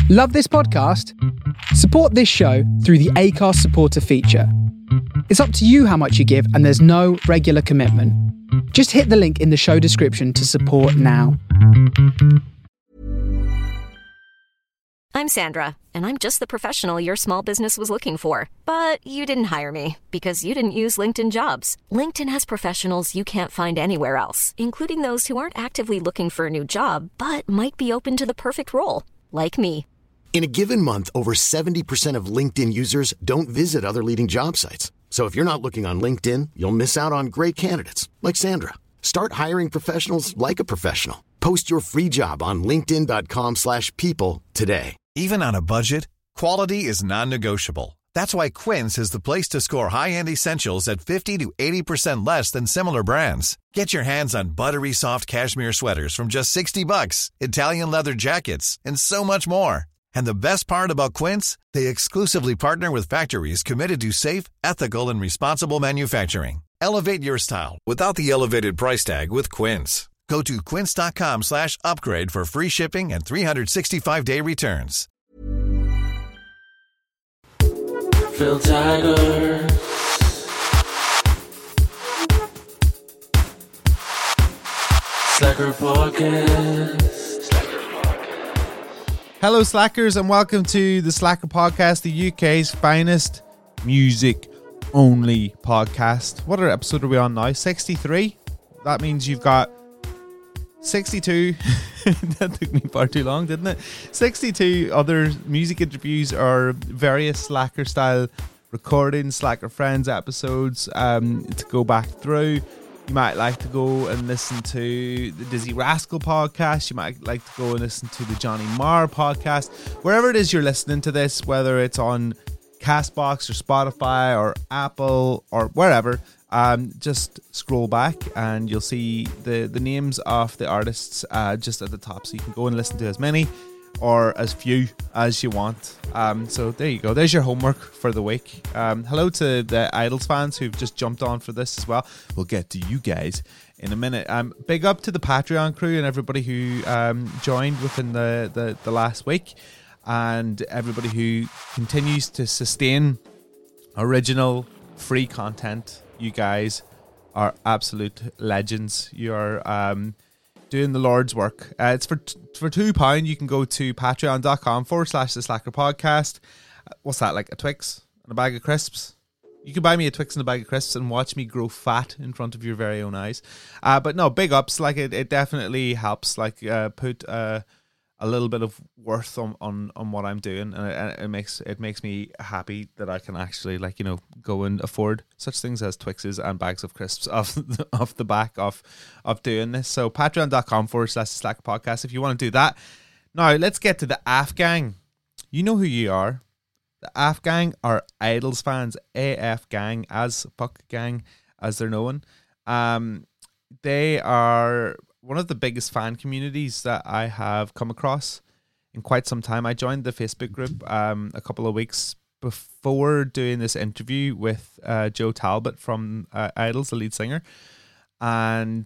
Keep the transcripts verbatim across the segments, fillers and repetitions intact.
Love this podcast? Support this show through the Acast supporter feature. It's up to you how much you give, and there's no regular commitment. Just hit the link in the show description to support now. I'm Sandra, and I'm just the professional your small business was looking for. But you didn't hire me because you didn't use LinkedIn Jobs. LinkedIn has professionals you can't find anywhere else, including those who aren't actively looking for a new job, but might be open to the perfect role, like me. In a given month, over seventy percent of LinkedIn users don't visit other leading job sites. So if you're not looking on LinkedIn, you'll miss out on great candidates like Sandra. Start hiring professionals like a professional. Post your free job on linkedin dot com slash people today. Even on a budget, quality is non-negotiable. That's why Quince is the place to score high-end essentials at fifty to eighty percent less than similar brands. Get your hands on buttery soft cashmere sweaters from just sixty bucks, Italian leather jackets, and so much more. And the best part about Quince, they exclusively partner with factories committed to safe, ethical, and responsible manufacturing. Elevate your style without the elevated price tag with Quince. Go to quince.com slash upgrade for free shipping and three sixty-five day returns. Phil Tiger. Slacker Podcast. Hello, Slackers, and welcome to the Slacker Podcast, the U K's finest music-only podcast. What episode are we on now? sixty-three? That means you've got sixty-two. That took me far too long, didn't it? sixty-two other music interviews or various Slacker-style recordings, Slacker Friends episodes um, to go back through. You might like to go and listen to the Dizzy Rascal podcast. You might like to go and listen to the Johnny Marr podcast. Wherever it is you're listening to this, whether it's on Castbox or Spotify or Apple or wherever, um, just scroll back and you'll see the, the names of the artists uh, just at the top. So you can go and listen to as many or as few as you want. Um, so there you go. There's your homework for the week. Um, hello to the Idols fans who've just jumped on for this as well. We'll get to you guys in a minute. Um, big up to the Patreon crew and everybody who um, joined within the, the, the last week, and everybody who continues to sustain original free content. You guys are absolute legends. You are... Um, doing the Lord's work. Uh, it's for t- for two pound. You can go to patreon.com forward slash the Slacker Podcast. Uh, what's that, like a Twix and a bag of crisps? You can buy me a Twix and a bag of crisps and watch me grow fat in front of your very own eyes. Uh, but no, big ups. Like it, it definitely helps. Like uh, put uh, a little bit of worth on, on, on what I'm doing, and it, it makes it makes me happy that I can actually, like, you know, go and afford such things as Twixes and bags of crisps off the, off the back of of doing this. So patreon.com forward slash Slack Podcast if you want to do that. Now let's get to the Afgang. You know who you are. The Afgang are Idols fans. A F Gang, as fuck gang, as they're known. Um, they are one of the biggest fan communities that I have come across in quite some time. I joined the Facebook group um, a couple of weeks before doing this interview with uh, Joe Talbot from uh, Idols, the lead singer. And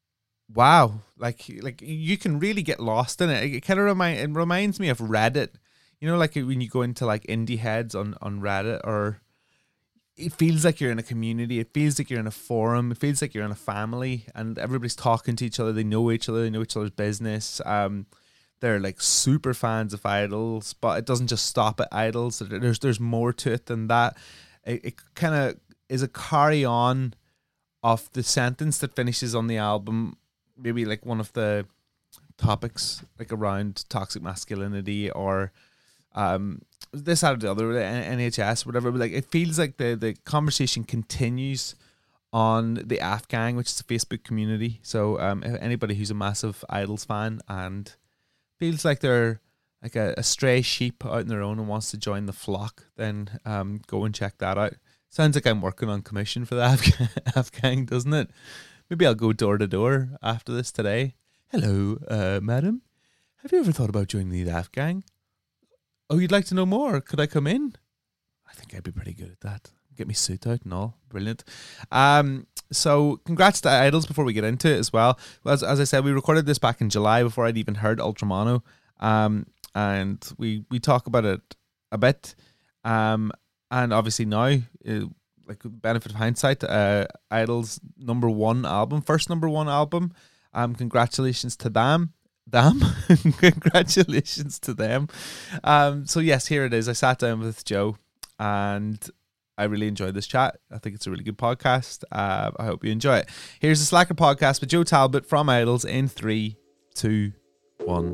wow, like like you can really get lost in it. It kind of remind it reminds me of Reddit. You know, like when you go into like indie heads on, on Reddit, or it feels like you're in a community. It feels like you're in a forum. It feels like you're in a family, and everybody's talking to each other. They know each other. They know each other's business. Um, they're like super fans of Idols, but it doesn't just stop at Idols. There's there's more to it than that. It, it kind of is a carry on of the sentence that finishes on the album. Maybe like one of the topics like around toxic masculinity or um. this out of the other, N H S, whatever, but like it feels like the, the conversation continues on the Afgang, which is a Facebook community. So um, if anybody who's a massive Idols fan and feels like they're like a, a stray sheep out on their own and wants to join the flock, then um, go and check that out. Sounds like I'm working on commission for the Afgang, Afgang, doesn't it? Maybe I'll go door to door after this today. Hello, uh, madam. Have you ever thought about joining the Afgang? Oh, you'd like to know more? Could I come in? I think I'd be pretty good at that. Get me suit out and all. Brilliant. Um, so congrats to Idols before we get into it as well. As, as I said, we recorded this back in July before I'd even heard Ultramono. Um, and we we talk about it a bit. Um, and obviously now, uh, like benefit of hindsight, uh, Idol's number one album, first number one album. Um, congratulations to them. Them, congratulations to them. Um, so yes, here it is. I sat down with Joe, and I really enjoyed this chat. I think it's a really good podcast. Uh, I hope you enjoy it. Here's the Slacker podcast with Joe Talbot from Idols in three, two, one.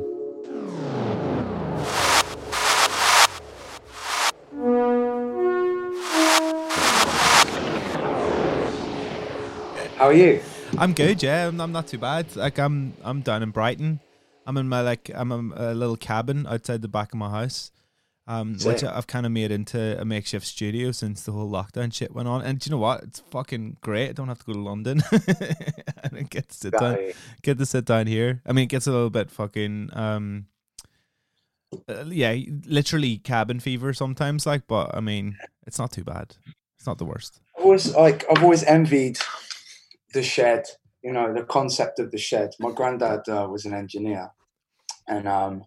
How are you? I'm good. Yeah, I'm, I'm not too bad. Like I'm, I'm down in Brighton. I'm in my like, I'm in a little cabin outside the back of my house. Um, which I've kind of made into a makeshift studio since the whole lockdown shit went on. And do you know what? It's fucking great. I don't have to go to London. And I get to sit down, get to sit down here. I mean, it gets a little bit fucking, um, uh, yeah, literally cabin fever sometimes. Like, but I mean, it's not too bad. It's not the worst. I always like I've always envied the shed. You know, the concept of the shed. My granddad uh, was an engineer, and um.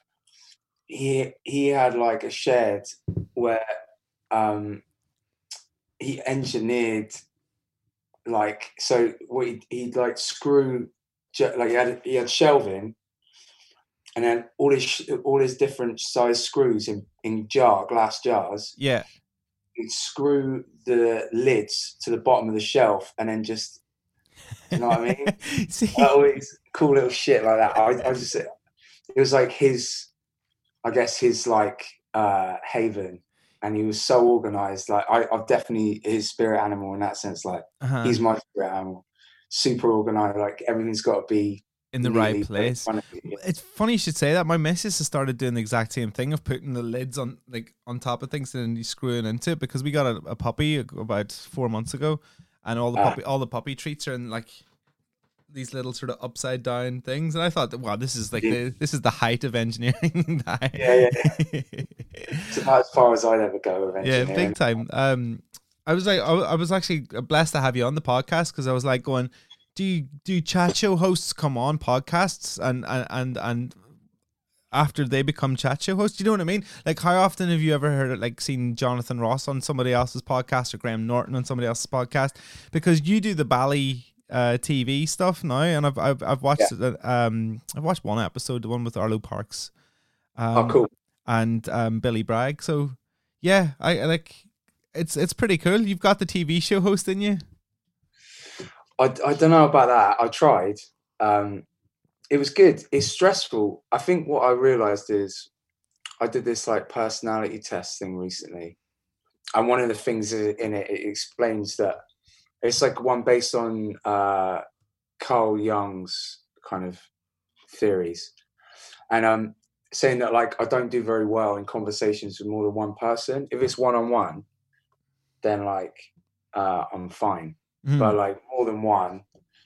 He he had like a shed where um, he engineered like so what he he'd like screw like he had he had shelving, and then all his all his different size screws in in jar glass jars. Yeah, he'd screw the lids to the bottom of the shelf, and then just you know what I mean. See? Always cool little shit like that. I I just it was like his. I guess his like uh, haven, and he was so organized. Like I, I've definitely his spirit animal in that sense. Like uh-huh. He's my spirit animal, super organized. Like everything's got to be in the right place. It's funny you should say that. My missus has started doing the exact same thing of putting the lids on like on top of things and then you screwing into it because we got a, a puppy about four months ago, and all the puppy uh, all the puppy treats are in like these little sort of upside down things, and I thought that wow, this is like yeah. the this is the height of engineering. yeah, yeah. It's about as far as I'd ever go with engineering. Yeah, big time. Um, I was like, I, I was actually blessed to have you on the podcast because I was like going, do you, do chat show hosts come on podcasts and and and and after they become chat show hosts? Do you know what I mean? Like, how often have you ever heard it, like seen Jonathan Ross on somebody else's podcast or Graham Norton on somebody else's podcast? Because you do the Bally uh T V stuff now, and I've I've I've watched yeah. um I've watched one episode, the one with Arlo Parks. Um, oh, cool. And um Billy Bragg. So yeah, I, I like it's it's pretty cool. You've got the T V show host in you. I I don't know about that. I tried. Um, it was good. It's stressful. I think what I realized is I did this like personality test thing recently, and one of the things in it it explains that. It's like one based on uh, Carl Jung's kind of theories, and um, saying that like I don't do very well in conversations with more than one person. If it's one on one, then like uh, I'm fine, mm. but like more than one,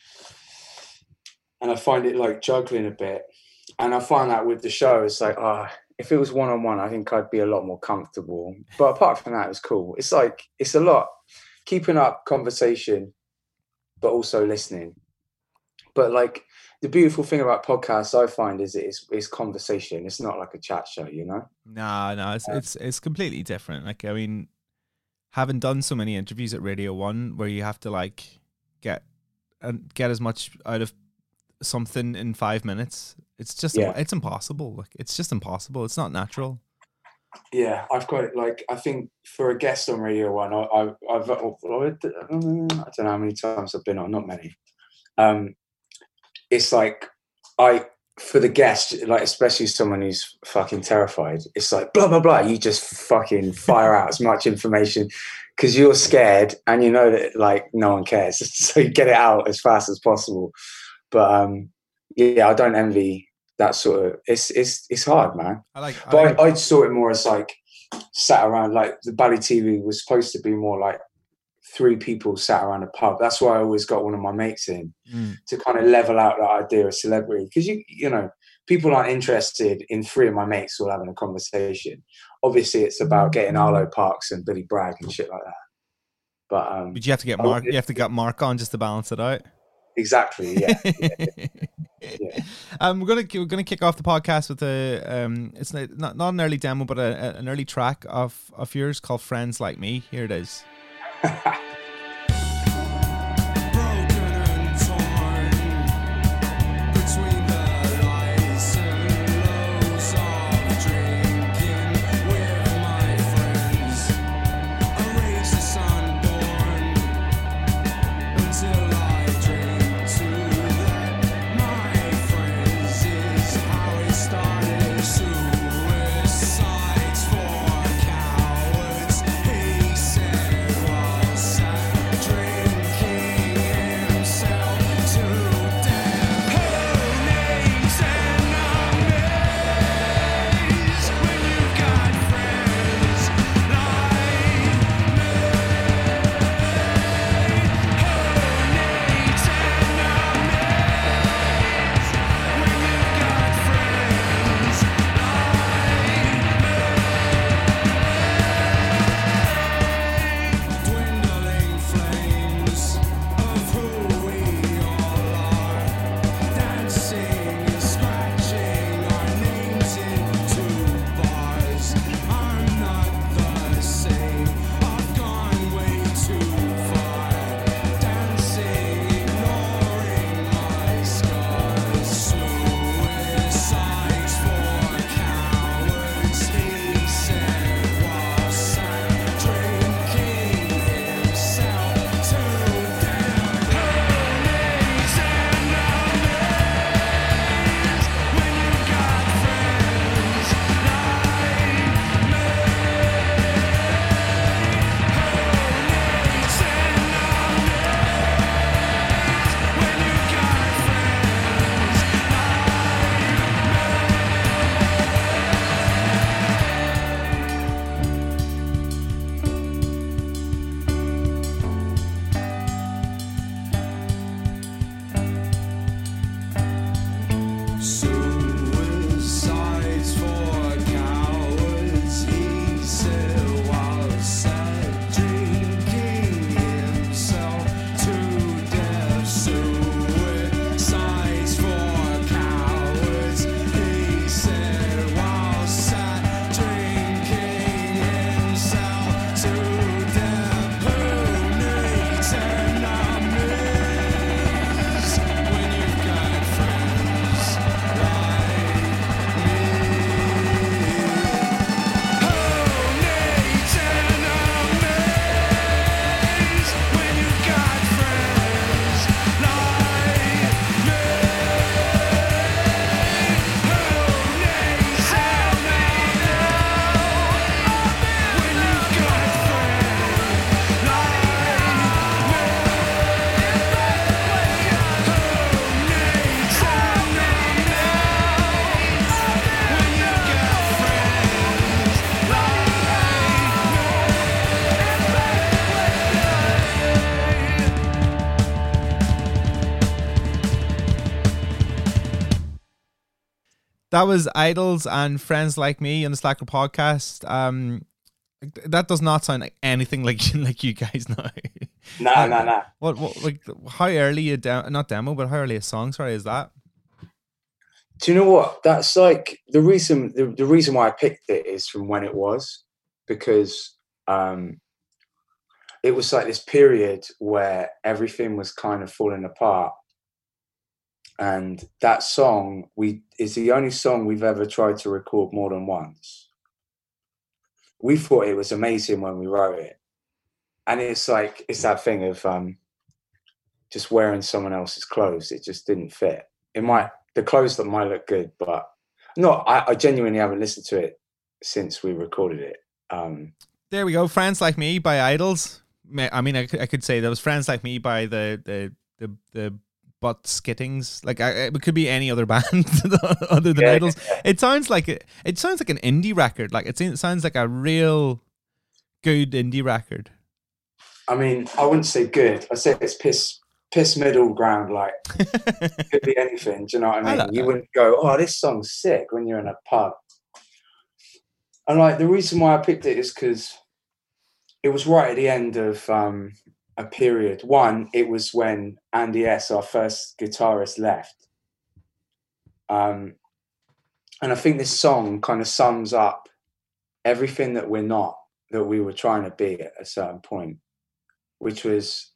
and I find it like juggling a bit. And I find that with the show, it's like ah, oh, if it was one on one, I think I'd be a lot more comfortable. But apart from that, it was cool. It's like it's a lot. Keeping up conversation, but also listening. But like the beautiful thing about podcasts, I find, is it's it's conversation. It's not like a chat show, you know. No, no, it's it's it's completely different. Like I mean, having done so many interviews at Radio One, where you have to like get and get as much out of something in five minutes, it's just yeah. it's impossible. Like it's just impossible. It's not natural. Yeah, I've got it. Like, I think for a guest on Radio One, I, I, I've, I don't know how many times I've been on, not many. Um, it's like, I, for the guest, like, especially someone who's fucking terrified, it's like, blah, blah, blah. You just fucking fire out as much information because you're scared and you know that, like, no one cares. So you get it out as fast as possible. But, um, yeah, I don't envy that sort of it's it's it's hard, man. I like, I but like, I, I saw it more as like sat around, like the Bally T V was supposed to be more like three people sat around a pub. That's why I always got one of my mates in mm. to kind of level out that idea of celebrity, because you you know people aren't interested in three of my mates all having a conversation. Obviously, it's about getting Arlo Parks and Billy Bragg and shit like that. But um, but you have to get Mark. You have to get Mark on just to balance it out. Exactly. Yeah. yeah. Yeah. Um, we're gonna we're gonna kick off the podcast with a um, it's not not, not an early demo, but a, a, an early track of of yours called "Friends Like Me." Here it is. That was Idols and Friends Like Me on the Slacker podcast. Um, that does not sound like anything like like you guys know. No, no, no. What, what, like, how early a demo, not demo, but how early a song, sorry, is that? Do you know what? That's like the reason, the, the reason why I picked it is from when it was, because um, it was like this period where everything was kind of falling apart. And that song we is the only song we've ever tried to record more than once. We thought it was amazing when we wrote it. And it's like, it's that thing of um, just wearing someone else's clothes. It just didn't fit. It might, the clothes that might look good, but no, I, I genuinely haven't listened to it since we recorded it. Um, there we go. Friends Like Me by Idols. I mean, I, I could say that was Friends Like Me by the, the, the, the, But Skittings, like I, it could be any other band other than yeah, Idols. Yeah. It sounds like it. It sounds like an indie record. Like it, it sounds like a real good indie record. I mean, I wouldn't say good. I say it's piss, piss middle ground. Like it could be anything. Do you know what I mean? I you that. Wouldn't go, "Oh, this song's sick" when you're in a pub. And like the reason why I picked it is because it was right at the end of. Um, a period. One, it was when Andy S, our first guitarist, left. Um, and I think this song kind of sums up everything that we're not, that we were trying to be at a certain point, which was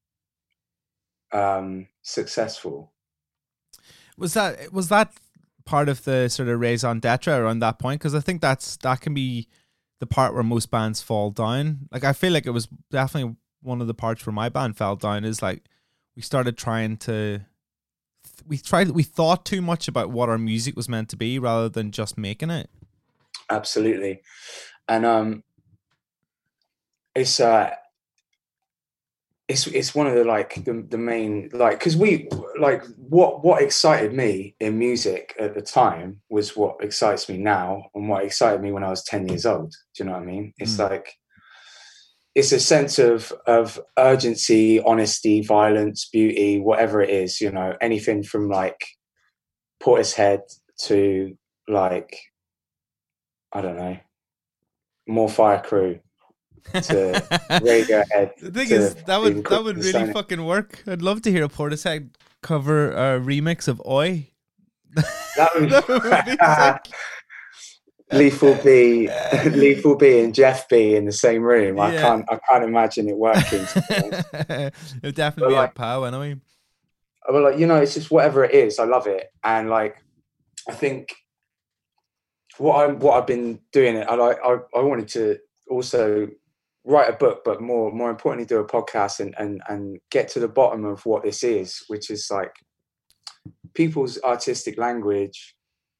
um, successful. Was that was that part of the sort of raison d'etre around that point? Because I think that's that can be the part where most bands fall down. Like, I feel like it was definitely one of the parts where my band fell down, is like we started trying to we tried we thought too much about what our music was meant to be rather than just making it. Absolutely. And um it's uh it's it's one of the like the, the main, like, because we like what what excited me in music at the time was what excites me now, and what excited me when I was ten years old. Do you know what I mean? It's mm. like it's a sense of of urgency, honesty, violence, beauty, whatever it is, you know, anything from like Portishead to like, I don't know, More Fire Crew to Radiohead. The thing is, that would that would really fucking work. I'd love to hear a Portishead cover a remix of Oi. That would, that would be sick. Lethal B, Lethal B, and Jeff B in the same room. Yeah. I can't, I can't imagine it working. It would definitely but be like, a pow anyway. But like, you know, it's just whatever it is. I love it, and like, I think what I'm, what I've been doing. I like, I, I wanted to also write a book, but more, more importantly, do a podcast and and and get to the bottom of what this is, which is like people's artistic language.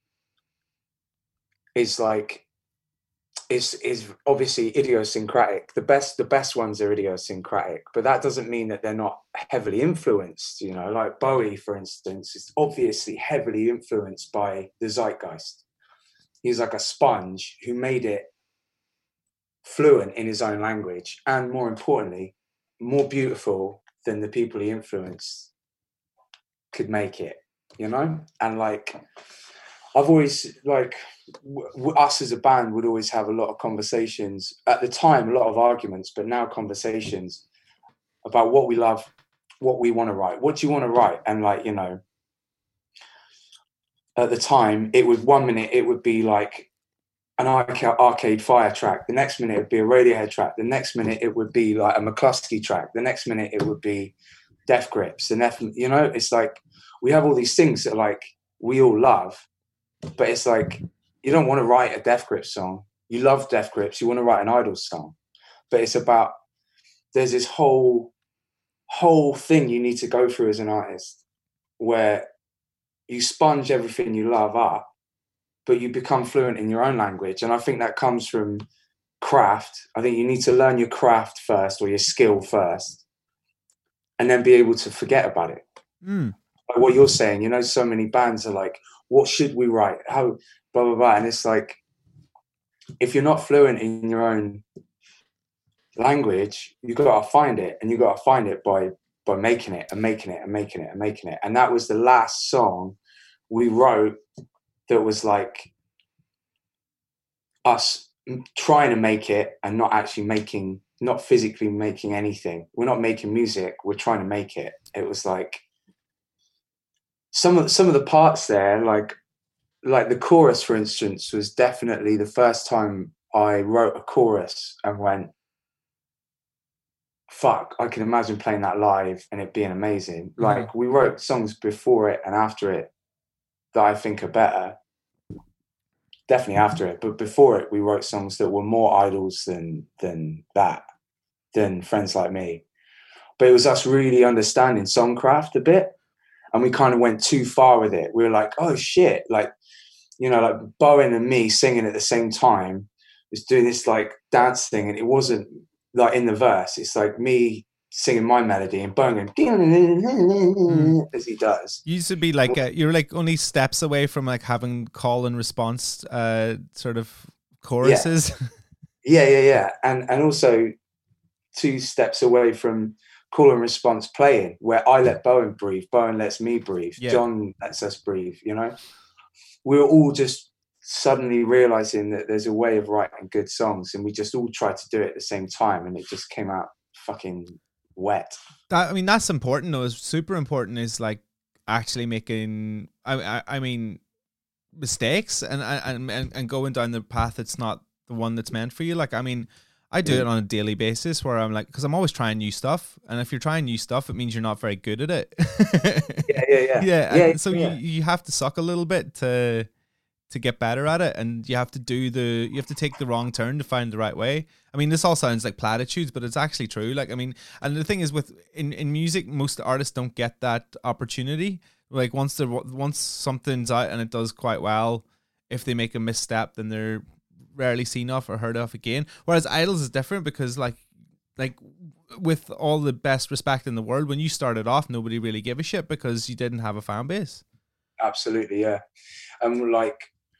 Is like is is obviously idiosyncratic. The best the best ones are idiosyncratic, but that doesn't mean that they're not heavily influenced. You know, like Bowie, for instance, is obviously heavily influenced by the zeitgeist. He's like a sponge who made it fluent in his own language, and more importantly, more beautiful than the people he influenced could make it. You know, and like I've always like. W- us as a band would always have a lot of conversations at the time, a lot of arguments, but now conversations about what we love, what we want to write, what do you want to write? And like, you know, at the time it would one minute it would be like an Arcade Fire track, the next minute it would be a Radiohead track, the next minute it would be like a McCluskey track, the next minute it would be Death Grips, and F- you know, it's like we have all these things that like we all love, but it's like you don't want to write a Death Grips song. You love Death Grips. You want to write an Idols song. But it's about, there's this whole, whole thing you need to go through as an artist where you sponge everything you love up, but you become fluent in your own language. And I think that comes from craft. I think you need to learn your craft first, or your skill first, and then be able to forget about it. Mm. Like what you're saying, you know, so many bands are like, what should we write? How... blah blah blah, and it's like if you're not fluent in your own language, you got to find it, and you got to find it by by making it and making it and making it and making it. And that was the last song we wrote that was like us trying to make it and not actually making, not physically making anything. We're not making music, we're trying to make it. It was like some of some of the parts there, like like the chorus, for instance, was definitely the first time I wrote a chorus and went, fuck, I can imagine playing that live and it being amazing. Mm-hmm. Like we wrote songs before it and after it that I think are better. Definitely after it, but before it, we wrote songs that were more Idols than than that, than Friends Like Me. But it was us really understanding songcraft a bit, and we kind of went too far with it. We were like, oh shit, like, you know, like Bowen and me singing at the same time was doing this like dance thing, and it wasn't like in the verse. It's like me singing my melody and Bowen going mm. as he does. You used to be like a, you're like only steps away from like having call and response uh, sort of choruses. Yeah, yeah, yeah, yeah. And and also two steps away from call and response playing, where I let Bowen breathe, Bowen lets me breathe, yeah. John lets us breathe, you know? We were all just suddenly realizing that there's a way of writing good songs, and we just all tried to do it at the same time, and it just came out fucking wet. That, I mean, that's important though. It's super important is like actually making, I, I, I mean, mistakes and and and, and going down the path that's not the one that's meant for you. Like, I mean, I do it on a daily basis where I'm like, because I'm always trying new stuff, and if you're trying new stuff, it means you're not very good at it. yeah, yeah, yeah, yeah. yeah And so yeah. you you have to suck a little bit to to get better at it, and you have to do the you have to take the wrong turn to find the right way. I mean, this all sounds like platitudes, but it's actually true. Like, I mean, and the thing is, with in, in music, most artists don't get that opportunity. Like, once they once something's out and it does quite well, if they make a misstep, then they're rarely seen of or heard of again. Whereas Idols is different because, like, like with all the best respect in the world, when you started off, nobody really gave a shit because you didn't have a fan base. Absolutely, yeah. And like,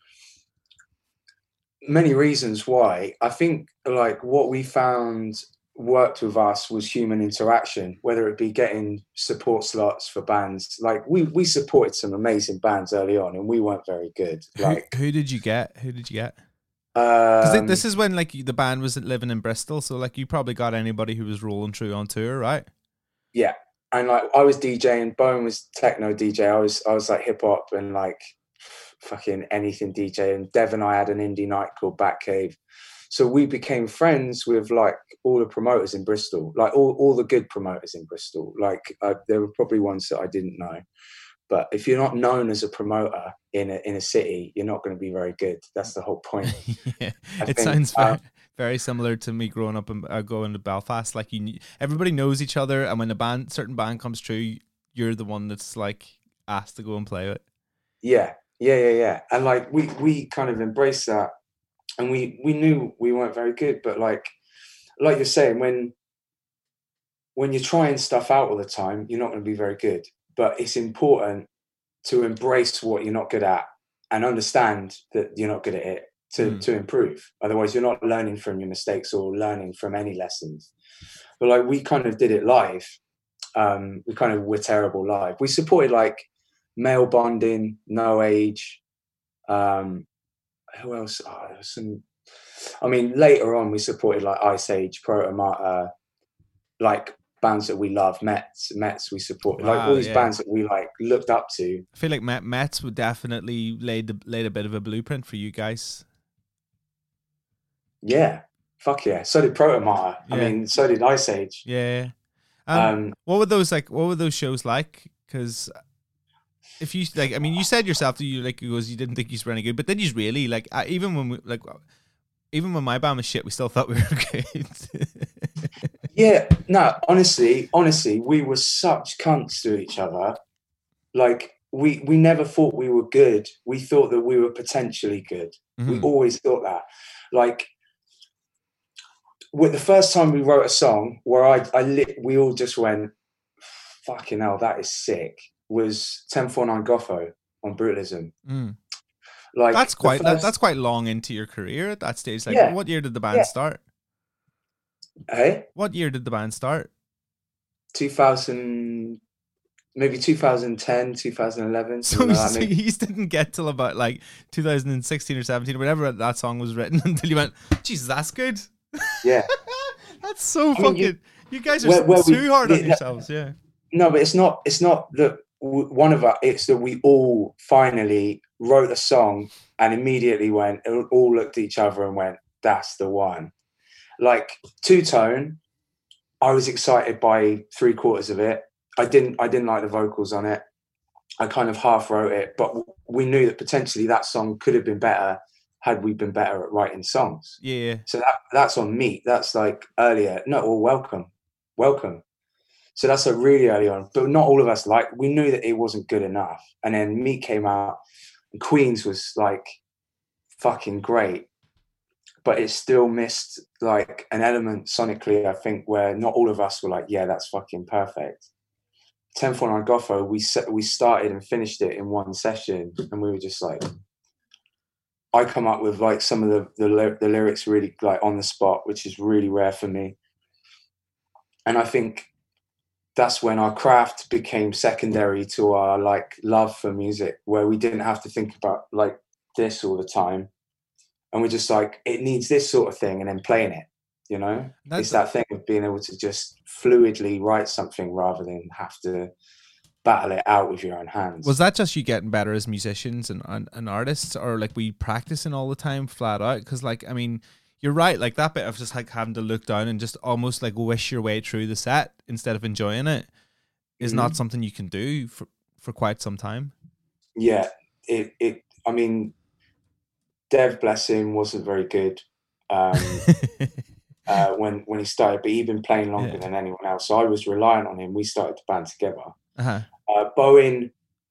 many reasons why. I think like what we found worked with us was human interaction, whether it be getting support slots for bands. Like we we supported some amazing bands early on, and we weren't very good. Like who, who did you get? Who did you get? Because um, this is when like the band was living in Bristol, so like you probably got anybody who was rolling through on tour, right? Yeah, and like I was DJing, Bone was techno D J. I was I was like hip hop and like fucking anything D J. And Dev and I had an indie night called Batcave. So we became friends with like all the promoters in Bristol, like all, all the good promoters in Bristol. Like uh, there were probably ones that I didn't know, but if you're not known as a promoter in a in a city, you're not going to be very good. That's the whole point. yeah, I it think, sounds very, um, very similar to me growing up and uh, going to Belfast. Like you, everybody knows each other, and when a band, certain band comes through, you're the one that's like asked to go and play it. Yeah, yeah, yeah, yeah. And like we we kind of embraced that. And we, we knew we weren't very good, but like like you're saying, when when you're trying stuff out all the time, you're not going to be very good. But it's important to embrace what you're not good at and understand that you're not good at it to, mm. to improve. Otherwise, you're not learning from your mistakes or learning from any lessons. But like we kind of did it live. Um, we kind of were terrible live. We supported like Male Bonding, No Age. Um, Who else? Oh, there was some. I mean, later on, we supported like Ice Age, Protomata, like bands that we love. Mets, Mets. We supported wow, like all these yeah. bands that we like looked up to. I feel like Met, Mets would definitely laid the, laid a bit of a blueprint for you guys. Yeah, fuck yeah. So did Protomata. Yeah. I mean, so did Ice Age. Yeah. Um, um, what were those like? What were those shows like? Because if you like, I mean, you said yourself that you like because you didn't think you were any good, but then you really like I, even when we like even when my band was shit, we still thought we were good. Yeah, no, honestly, honestly, we were such cunts to each other. Like we we never thought we were good. We thought that we were potentially good. Mm-hmm. We always thought that. Like with the first time we wrote a song where I I lit, we all just went, fucking hell, that is sick. Was ten forty-nine Goffo on Brutalism. Mm. Like that's quite first... that, that's quite long into your career at that stage. Like, yeah. What year did the band yeah. start? Hey, what year did the band start? Two thousand, maybe two thousand ten, two thousand eleven. So, like so you didn't get till about like two thousand sixteen or seventeen or whatever that song was written until you went, Jesus, that's good. Yeah, that's so I fucking. Mean, you, you guys are where, where too we, hard yeah, on yourselves. Yeah. No, but it's not. It's not that one of us. It's that we all finally wrote a song and immediately went. All looked at each other and went, "That's the one." Like Two Tone, I was excited by three quarters of it. I didn't. I didn't like the vocals on it. I kind of half wrote it, but we knew that potentially that song could have been better had we been better at writing songs. Yeah. So that that's on Meat. That's like earlier. No, or Welcome, Welcome. So that's a really early on, but not all of us like, we knew that it wasn't good enough. And then Meat came out and Queens was like fucking great, but it still missed like an element sonically, I think, where not all of us were like, yeah, that's fucking perfect. ten forty-nine Goffo, we set, we started and finished it in one session and we were just like, I come up with like some of the, the, the lyrics really like on the spot, which is really rare for me. And I think that's when our craft became secondary to our like love for music, where we didn't have to think about like this all the time. And we're just like, it needs this sort of thing and then playing it, you know? That's it's that thing of being able to just fluidly write something rather than have to battle it out with your own hands. Was that just you getting better as musicians and, and, and artists, or like were you practicing all the time flat out? Because like, I mean, you're right, like that bit of just like having to look down and just almost like wish your way through the set instead of enjoying it is mm-hmm. not something you can do for, for quite some time. Yeah, it, it, I mean, Dev, bless him, wasn't very good um, uh, when when he started, but he'd been playing longer yeah. than anyone else. So I was reliant on him. We started the band together. Uh-huh. Uh, Bowen,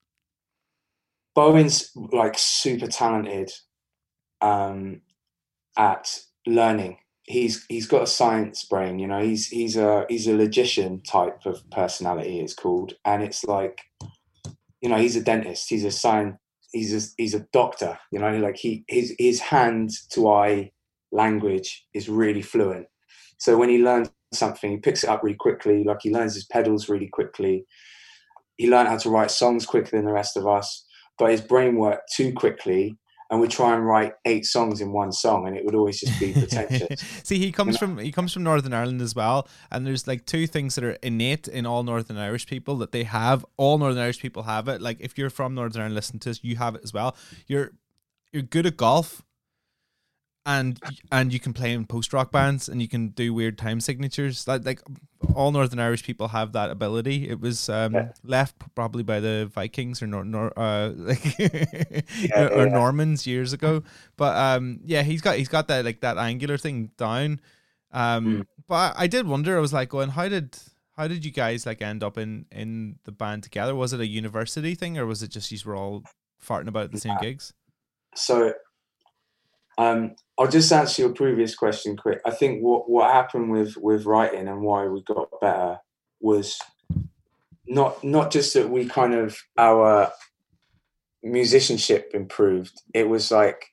Bowen's like super talented um, at learning. He's he's got a science brain, you know. He's he's a he's a logician type of personality. It's called, and it's like, you know, he's a dentist. He's a science. He's a, he's a doctor, you know, like he his his hand to eye language is really fluent. So when he learns something, he picks it up really quickly. Like he learns his pedals really quickly. He learned how to write songs quicker than the rest of us, but his brain worked too quickly. And we'd try and write eight songs in one song, and it would always just be pretentious. See, he comes you know? from he comes from Northern Ireland as well, and there's like two things that are innate in all Northern Irish people that they have. All Northern Irish people have it. Like if you're from Northern Ireland, listen to us, you have it as well. You're you're good at golf, and and you can play in post rock bands, and you can do weird time signatures. Like like all Northern Irish people have that ability. It was um, yeah. left probably by the Vikings or nor, nor uh, like yeah, or yeah. Normans years ago. But um, yeah, he's got he's got that like that angular thing down. Um, mm. But I, I did wonder. I was like, going, how did how did you guys like end up in in the band together? Was it a university thing, or was it just you were all farting about the same yeah. gigs? So. Um, I'll just answer your previous question quick. I think what, what happened with, with writing and why we got better was not not just that we kind of, our musicianship improved. It was like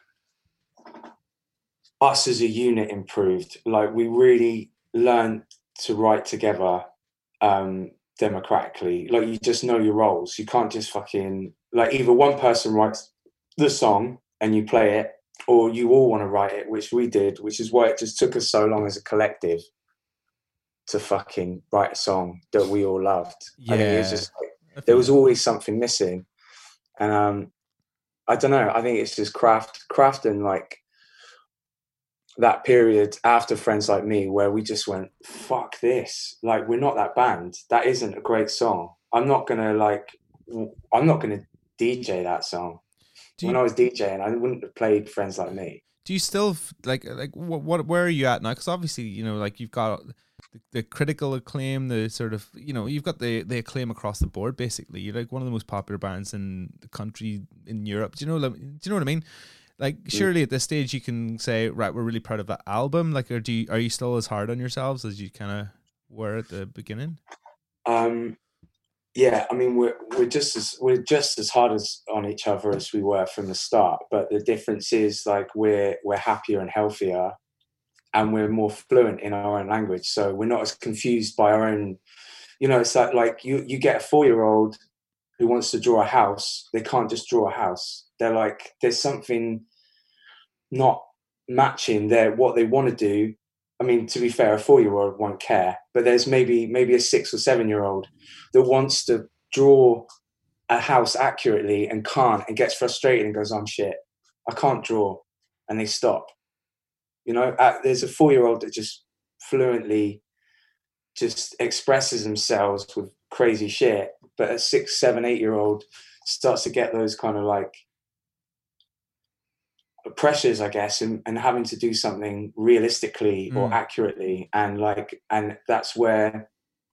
us as a unit improved. Like we really learned to write together um, democratically. Like you just know your roles. You can't just fucking, like either one person writes the song and you play it, or you all want to write it, which we did, which is why it just took us so long as a collective to fucking write a song that we all loved. Yeah. I think it was just like, there was always something missing. And um, I don't know, I think it's just craft, craft and like that period after Friends Like Me where we just went, fuck this. Like, we're not that band. That isn't a great song. I'm not going to like, I'm not going to D J that song. You, when I was DJing, I wouldn't have played Friends Like Me. Do you still like like what, what where are you at now? Because obviously, you know, like you've got the, the critical acclaim, the sort of, you know, you've got the, the acclaim across the board. Basically, you're like one of the most popular bands in the country, in Europe. Do you know? Like, do you know what I mean? Like, surely at this stage you can say, right, we're really proud of that album. Like, or do you, are you still as hard on yourselves as you kind of were at the beginning? Um. Yeah, I mean we're we're just as we're just as hard as on each other as we were from the start. But the difference is like we're we're happier and healthier, and we're more fluent in our own language. So we're not as confused by our own. You know, it's like like you you get a four year old who wants to draw a house. They can't just draw a house. They're like, there's something not matching their what they want to do. I mean, to be fair, a four-year-old won't care, but there's maybe maybe a six or seven-year-old that wants to draw a house accurately and can't, and gets frustrated and goes, "I'm shit, I can't draw," and they stop. You know, uh, there's a four-year-old that just fluently just expresses themselves with crazy shit, but a six, seven, eight-year-old starts to get those kind of like pressures, I guess, and, and having to do something realistically mm. or accurately, and like, and that's where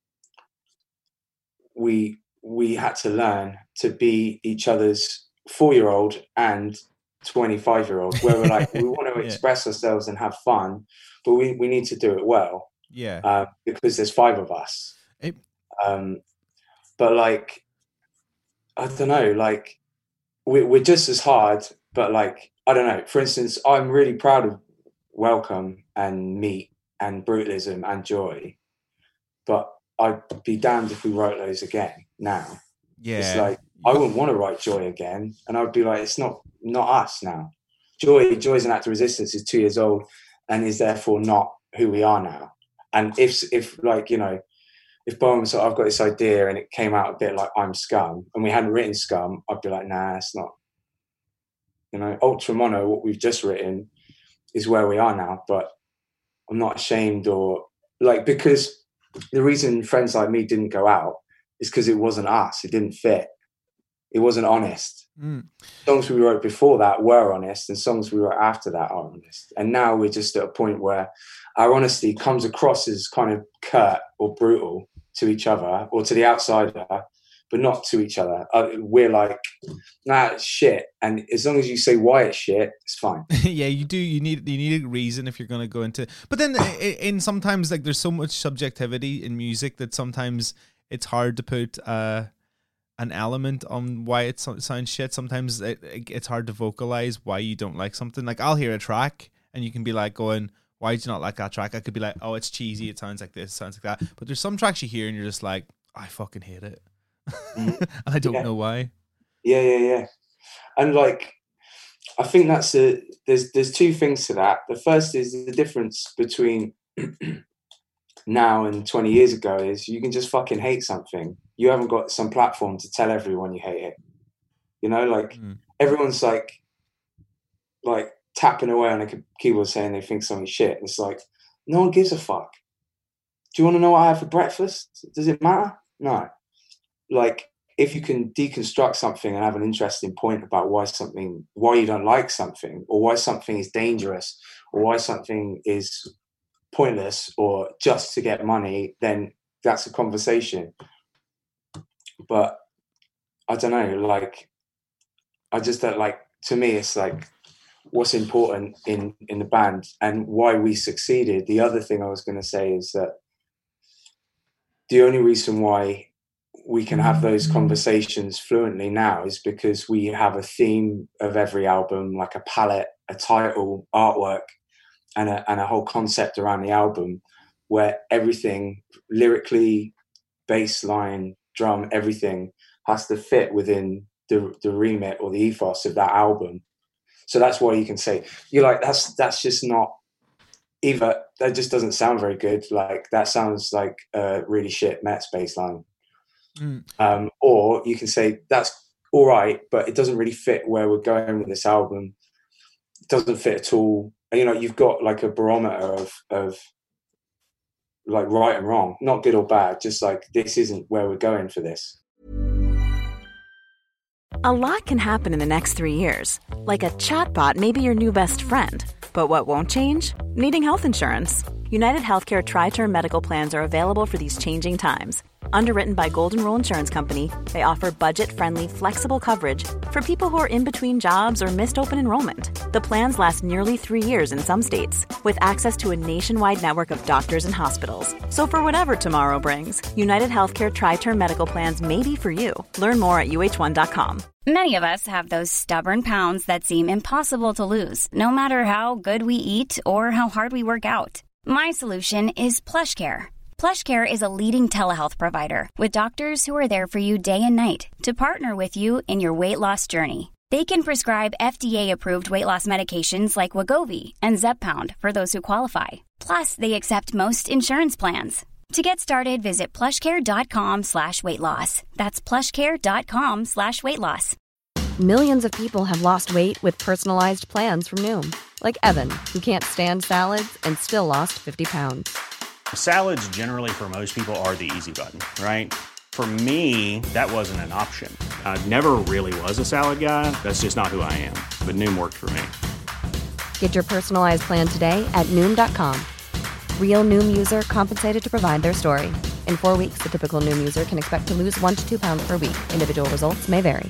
we we had to learn to be each other's four-year-old and twenty-five-year-old, where we're like, we want to yeah. express ourselves and have fun, but we, we need to do it well, yeah, uh, because there's five of us. It- um, but like, I don't know, like we, we're just as hard, but like, I don't know. For instance, I'm really proud of Welcome and Meat and Brutalism and Joy, but I'd be damned if we wrote those again now. Yeah, it's like I wouldn't want to write Joy again, and I'd be like, it's not not us now. Joy, Joy's an act of resistance, is two years old, and is therefore not who we are now. And if if like you know, if Bowen was like, I've got this idea and it came out a bit like I'm Scum and we hadn't written Scum, I'd be like, nah, it's not. You know, Ultra Mono, what we've just written, is where we are now, but I'm not ashamed or like, because the reason Friends Like Me didn't go out is because it wasn't us. It didn't fit. It wasn't honest. Mm. Songs we wrote before that were honest, and songs we wrote after that are honest. And now we're just at a point where our honesty comes across as kind of curt or brutal to each other or to the outsider, but not to each other. Uh, we're like, nah, it's shit. And as long as you say why it's shit, it's fine. Yeah, you do. You need you need a reason if you're going to go into. But then, in, in sometimes like there's so much subjectivity in music that sometimes it's hard to put uh, an element on why it so- sounds shit. Sometimes it, it, it's hard to vocalize why you don't like something. Like I'll hear a track and you can be like going, why do you not like that track? I could be like, oh, it's cheesy. It sounds like this, it sounds like that. But there's some tracks you hear and you're just like, I fucking hate it. and I don't yeah. know why. Yeah, yeah, yeah. And like, I think that's a, there's, there's two things to that. The first is the difference between now and twenty years ago is you can just fucking hate something. You haven't got some platform to tell everyone you hate it. You know, like mm. everyone's like, like tapping away on a keyboard saying they think something's shit. It's like, no one gives a fuck. Do you want to know what I have for breakfast? Does it matter? No. Like, if you can deconstruct something and have an interesting point about why something, why you don't like something, or why something is dangerous, or why something is pointless, or just to get money, then that's a conversation. But I don't know, like, I just don't like, to me, it's like, what's important in, in the band and why we succeeded. The other thing I was going to say is that the only reason why we can have those conversations fluently now is because we have a theme of every album, like a palette, a title, artwork, and a, and a whole concept around the album where everything lyrically, bass line, drum, everything has to fit within the, the remit or the ethos of that album. So that's why you can say, you're like, that's, that's just not either. That just doesn't sound very good. Like that sounds like a really shit Mets bass line. Mm. Um, or you can say that's all right, but it doesn't really fit where we're going with this album. It doesn't fit at all. And, you know, you've got like a barometer of of like right and wrong, not good or bad. Just like this isn't where we're going for this. A lot can happen in the next three years, like a chatbot may be your new best friend. But what won't change? Needing health insurance. United Healthcare Tri-Term Medical Plans are available for these changing times. Underwritten by Golden Rule Insurance Company, they offer budget-friendly, flexible coverage for people who are in between jobs or missed open enrollment. The plans last nearly three years in some states, with access to a nationwide network of doctors and hospitals. So for whatever tomorrow brings, United Healthcare Tri-Term Medical Plans may be for you. Learn more at U H one dot com. Many of us have those stubborn pounds that seem impossible to lose, no matter how good we eat or how hard we work out. My solution is PlushCare. PlushCare is a leading telehealth provider with doctors who are there for you day and night to partner with you in your weight loss journey. They can prescribe F D A-approved weight loss medications like Wegovy and Zepbound for those who qualify. Plus, they accept most insurance plans. To get started, visit plushcare.com slash weight loss. That's plushcare.com slash weight loss. Millions of people have lost weight with personalized plans from Noom. Like Evan, who can't stand salads and still lost fifty pounds. Salads generally for most people are the easy button, right? For me, that wasn't an option. I never really was a salad guy. That's just not who I am. But Noom worked for me. Get your personalized plan today at Noom dot com. Real Noom user compensated to provide their story. In four weeks, the typical Noom user can expect to lose one to two pounds per week. Individual results may vary.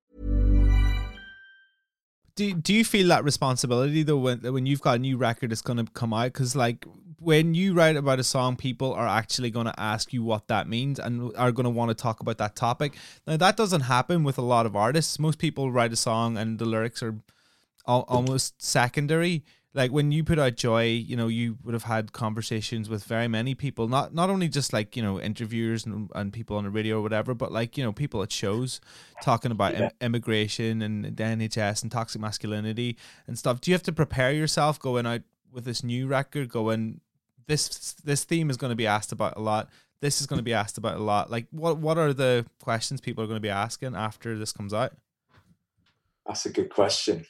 Do, do you feel that responsibility, though, when, when you've got a new record that's going to come out? Because, like, when you write about a song, people are actually going to ask you what that means and are going to want to talk about that topic. Now, that doesn't happen with a lot of artists. Most people write a song and the lyrics are al- almost secondary. Like when you put out Joy, you know, you would have had conversations with very many people, not not only just like, you know, interviewers and, and people on the radio or whatever, but like, you know, people at shows talking about yeah. im- immigration and the N H S and toxic masculinity and stuff. Do you have to prepare yourself going out with this new record, going, this this theme is going to be asked about a lot. this is going to be asked about a lot. Like, what what are the questions people are going to be asking after this comes out? That's a good question.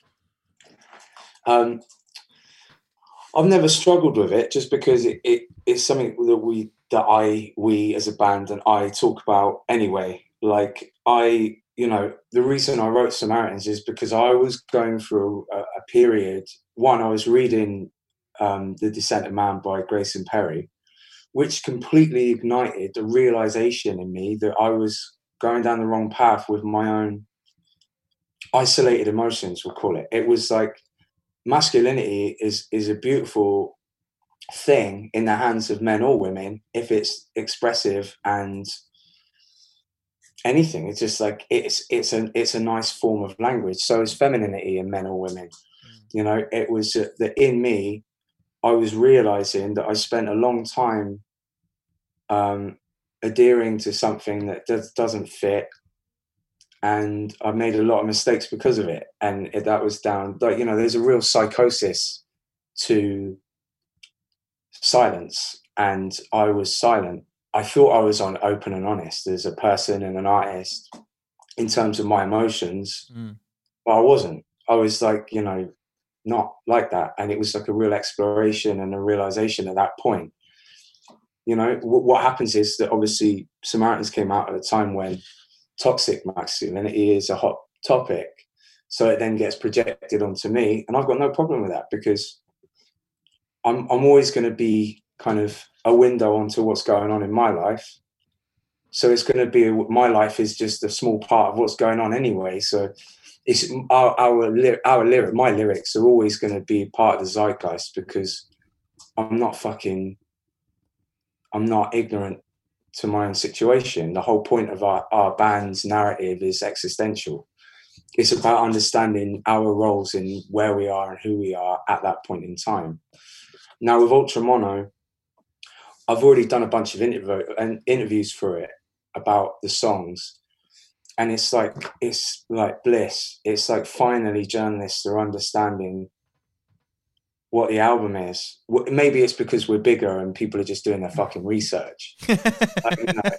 Um, I've never struggled with it, just because it, it it's something that we that I we as a band and I talk about anyway. Like I, you know, the reason I wrote Samaritans is because I was going through a, a period. One, I was reading um, The Descent of Man by Grayson Perry, which completely ignited the realization in me that I was going down the wrong path with my own isolated emotions, we'll call it. It was like masculinity is is a beautiful thing in the hands of men or women if it's expressive and anything. It's just like it's it's a it's a nice form of language. So is femininity in men or women. You know, it was uh, that in me, I was realizing that I spent a long time um, adhering to something that does, doesn't fit. And I made a lot of mistakes because of it. And it, that was down, like, you know, there's a real psychosis to silence. And I was silent. I thought I was on open and honest as a person and an artist in terms of my emotions, mm. but I wasn't. I was like, you know, not like that. And it was like a real exploration and a realization at that point. You know, w- what happens is that obviously Samaritans came out at a time when toxic masculinity is a hot topic. So it then gets projected onto me. And I've got no problem with that, because I'm I'm always going to be kind of a window onto what's going on in my life. So it's going to be, my life is just a small part of what's going on anyway. So it's our, our, our lyric, my lyrics are always going to be part of the zeitgeist, because I'm not fucking, I'm not ignorant to my own situation. The whole point of our, our band's narrative is existential. It's about understanding our roles in where we are and who we are at that point in time. Now with Ultra Mono, I've already done a bunch of interview and interviews for it about the songs, and it's like it's like bliss. It's like finally journalists are understanding what the album is. Maybe it's because we're bigger and people are just doing their fucking research. Like, you know,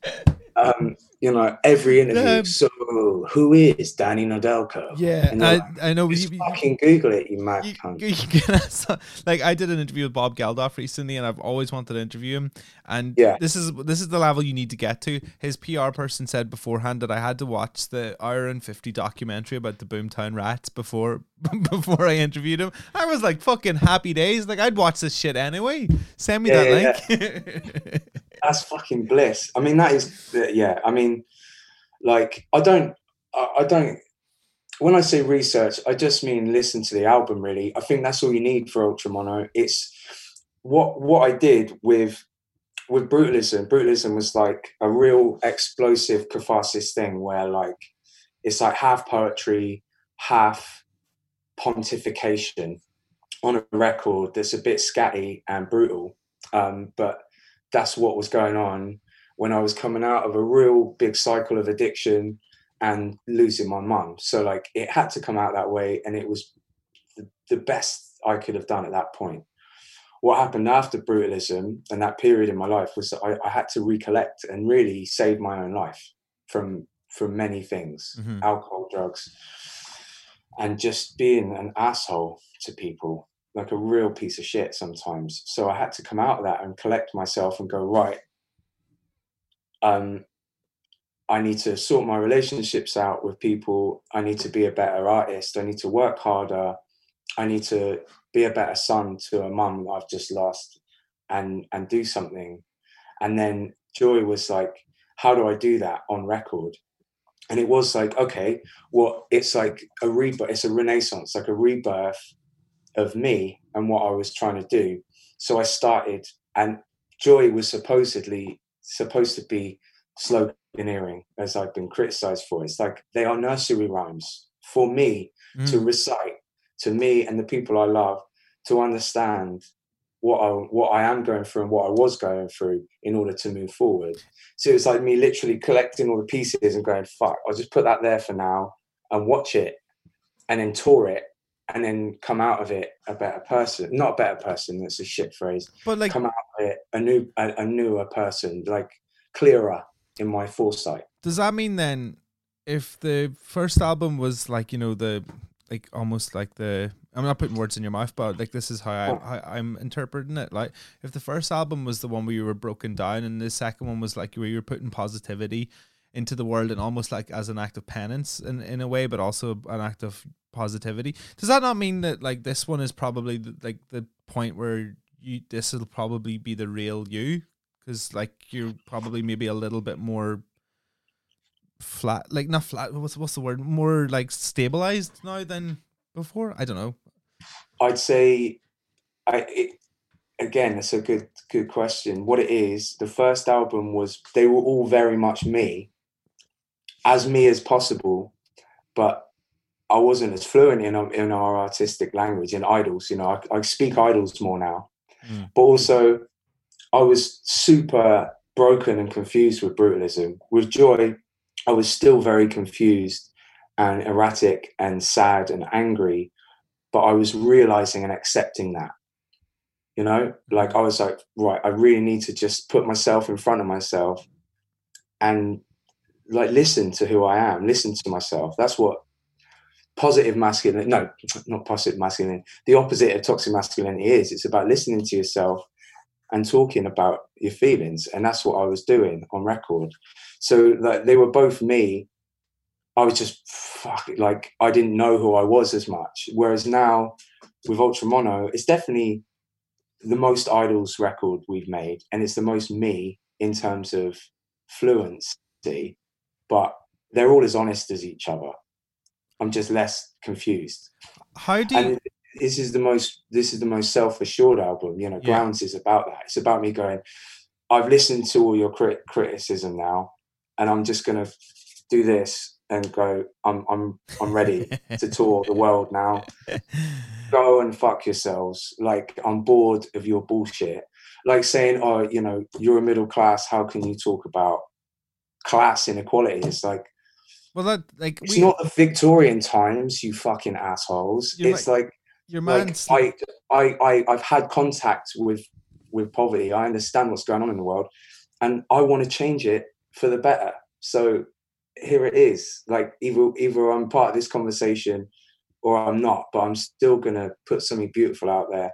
um, you know, every interview. Um, so who is Danny Nodelko? Yeah, and I, like, I know. Just you, fucking Google it, you mad you, cunt. You can, like, I did an interview with Bob Geldof recently, and I've always wanted to interview him. And yeah. this is this is the level you need to get to. His P R person said beforehand that I had to watch the hour and fifty documentary about the Boomtown Rats before before I interviewed him. I was like, fucking happy days. Like, I'd watch this shit anyway. Send me yeah, that yeah, link. Yeah. That's fucking bliss. I mean, that is, yeah. I mean, like, I don't, I, I don't, when I say research, I just mean listen to the album, really. I think that's all you need for Ultra Mono. It's what, what I did with, with Brutalism. Brutalism was like a real explosive catharsis thing where, like, it's like half poetry, half pontification on a record that's a bit scatty and brutal. Um, but that's what was going on when I was coming out of a real big cycle of addiction and losing my mum. So, like, it had to come out that way, and it was the, the best I could have done at that point. What happened after Brutalism and that period in my life was that I, I had to recollect and really save my own life from from many things, mm-hmm. alcohol, drugs, and just being an asshole to people, like a real piece of shit sometimes. So I had to come out of that and collect myself and go, right, um, I need to sort my relationships out with people. I need to be a better artist. I need to work harder. I need to be a better son to a mum that I've just lost, and, and do something. And then Joy was like, how do I do that on record? And it was like, okay, well, it's like a rebirth, it's a renaissance, like a rebirth of me and what I was trying to do. So I started, and Joy was supposedly supposed to be sloganeering, as I've been criticized for. It's like, they are nursery rhymes for me mm. to recite to me and the people I love, to understand what I, what I am going through and what I was going through in order to move forward. So it's like me literally collecting all the pieces and going, fuck, I'll just put that there for now and watch it and then tour it and then come out of it a better person. Not a better person, that's a shit phrase. But like, come out of it a new, a, a newer person, like clearer in my foresight. Does that mean then, if the first album was like, you know, the like almost like the, I'm not putting words in your mouth, but like this is how, I, Oh. how I'm interpreting it. Like, if the first album was the one where you were broken down, and the second one was like where you were putting positivity into the world, and almost like as an act of penance in, in a way, but also an act of positivity. Does that not mean that like this one is probably the, like the point where you, this will probably be the real you? Because like you're probably maybe a little bit more flat, like not flat, what's what's the word, more like stabilized now than before? I don't know. I'd say, I it, again, it's a good good question. What it is, the first album was, they were all very much me, as me as possible, but I wasn't as fluent in in our artistic language, in Idols. You know, I, I speak Idols more now, mm. but also I was super broken and confused with Brutalism. With Joy, I was still very confused and erratic and sad and angry, but I was realizing and accepting that. You know, like I was like, right, I really need to just put myself in front of myself and like listen to who I am, listen to myself. That's what positive masculinity, no, not positive masculinity, the opposite of toxic masculinity is. It's about listening to yourself and talking about your feelings. And that's what I was doing on record. So like they were both me. I was just fuck, like, I didn't know who I was as much. Whereas now with Ultra Mono, it's definitely the most Idols record we've made. And it's the most me in terms of fluency, but they're all as honest as each other. I'm just less confused. How do you... And this is the most, this is the most self-assured album, you know, yeah. Grounds is about that. It's about me going, I've listened to all your crit- criticism now, and I'm just going to do this and go, I'm, I'm, I'm ready to tour the world now. Go and fuck yourselves. Like, I'm bored of your bullshit. Like saying, oh, you know, you're a middle class. How can you talk about class inequality? It's like, well, that like it's we, not the Victorian times, you fucking assholes. It's like, like your man's like I, I, I, I've had contact with with poverty. I understand what's going on in the world, and I want to change it for the better. So here it is. Like either either I'm part of this conversation or I'm not, but I'm still gonna put something beautiful out there.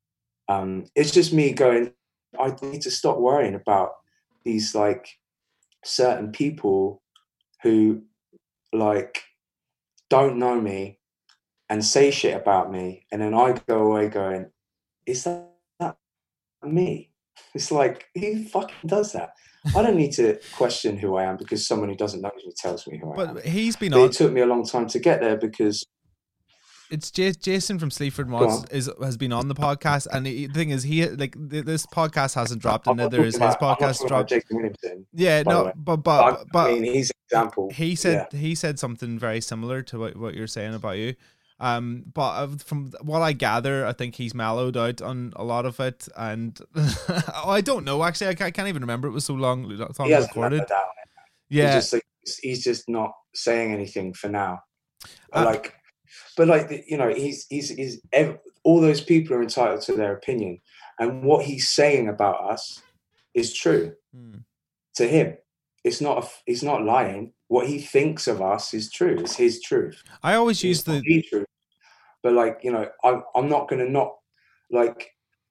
Um, it's just me going, I need to stop worrying about these like certain people who like don't know me and say shit about me, and then I go away going, is that, that me? It's like, who fucking does that? I don't need to question who I am because someone who doesn't know me tells me who I but am. But he's been but on. It took me a long time to get there because it's J- Jason from Sleaford Mods is has been on the podcast, and the thing is, he like th- this podcast hasn't dropped, and neither is his about, podcast dropped. Jason Williamson, yeah, no, but but but, but I mean, he's an example. He said yeah. he said something very similar to what, what you're saying about you. Um, but from what I gather, I think he's mellowed out on a lot of it, and oh, I don't know. Actually, I can't, I can't even remember. It was so long. He hasn't recorded. mellowed out. Yeah, he's just, like, he's just not saying anything for now. Uh, like. But like, you know, he's he's he's ev- all those people are entitled to their opinion, and what he's saying about us is true hmm. to him. It's not a, he's not lying. What he thinks of us is true. It's his truth. I always use the the truth. But like, you know, I'm I'm not going to not like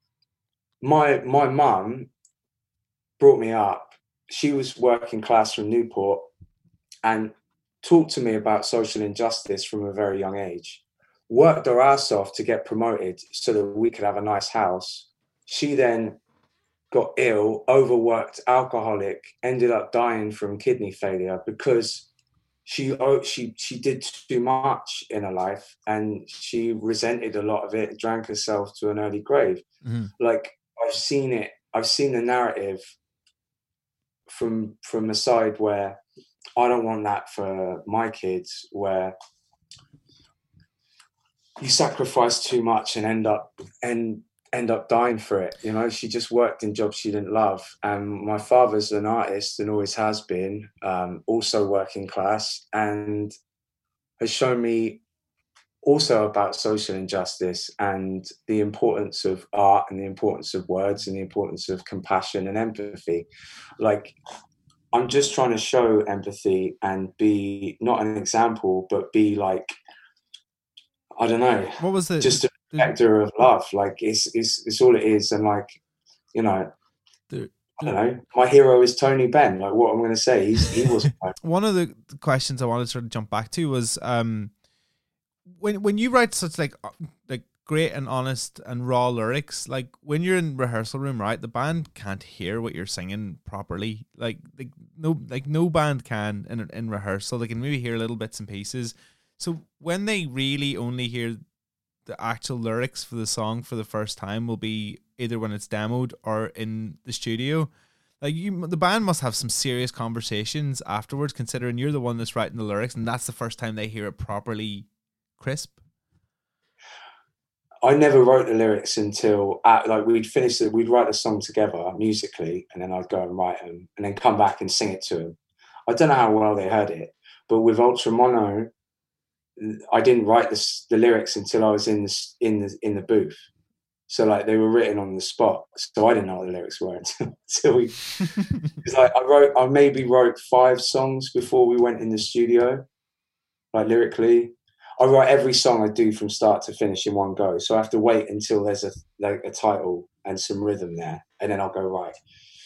my my mum brought me up. She was working class from Newport, and talked to me about social injustice from a very young age, worked her ass off to get promoted so that we could have a nice house. She then got ill, overworked, alcoholic, ended up dying from kidney failure because she she she did too much in her life, and she resented a lot of it, drank herself to an early grave. Mm-hmm. Like, I've seen it, I've seen the narrative from from a side where I don't want that for my kids, where you sacrifice too much and end up and end up dying for it. You know, she just worked in jobs she didn't love. And my father's an artist and always has been, um, also working class, and has shown me also about social injustice and the importance of art and the importance of words and the importance of compassion and empathy. Like, I'm just trying to show empathy and be not an example, but be like, I don't know. What was it? Just a vector of love. Like, it's, it's, it's all it is. And like, you know, the, I don't know. My hero is Tony Benn. Like, what I'm going to say, he's, he was one of the questions I wanted to sort of jump back to was, um, when when you write such like like great and honest and raw lyrics, like when you're in rehearsal room, right, the band can't hear what you're singing properly. Like, like no like no band can in in rehearsal. They can maybe hear little bits and pieces. So when they really only hear the actual lyrics for the song for the first time, will be either when it's demoed or in the studio. Like, you, the band must have some serious conversations afterwards, considering you're the one that's writing the lyrics, and that's the first time they hear it properly crisp. I never wrote the lyrics until at, like we'd finish it. We'd write the song together musically, and then I'd go and write them, and then come back and sing it to them. I don't know how well they heard it, but with Ultra Mono, I didn't write the the lyrics until I was in the in the in the booth. So like they were written on the spot. So I didn't know what the lyrics were until, until we. Because like I wrote, I maybe wrote five songs before we went in the studio, like lyrically. I write every song I do from start to finish in one go. So I have to wait until there's a like a title and some rhythm there, and then I'll go, right,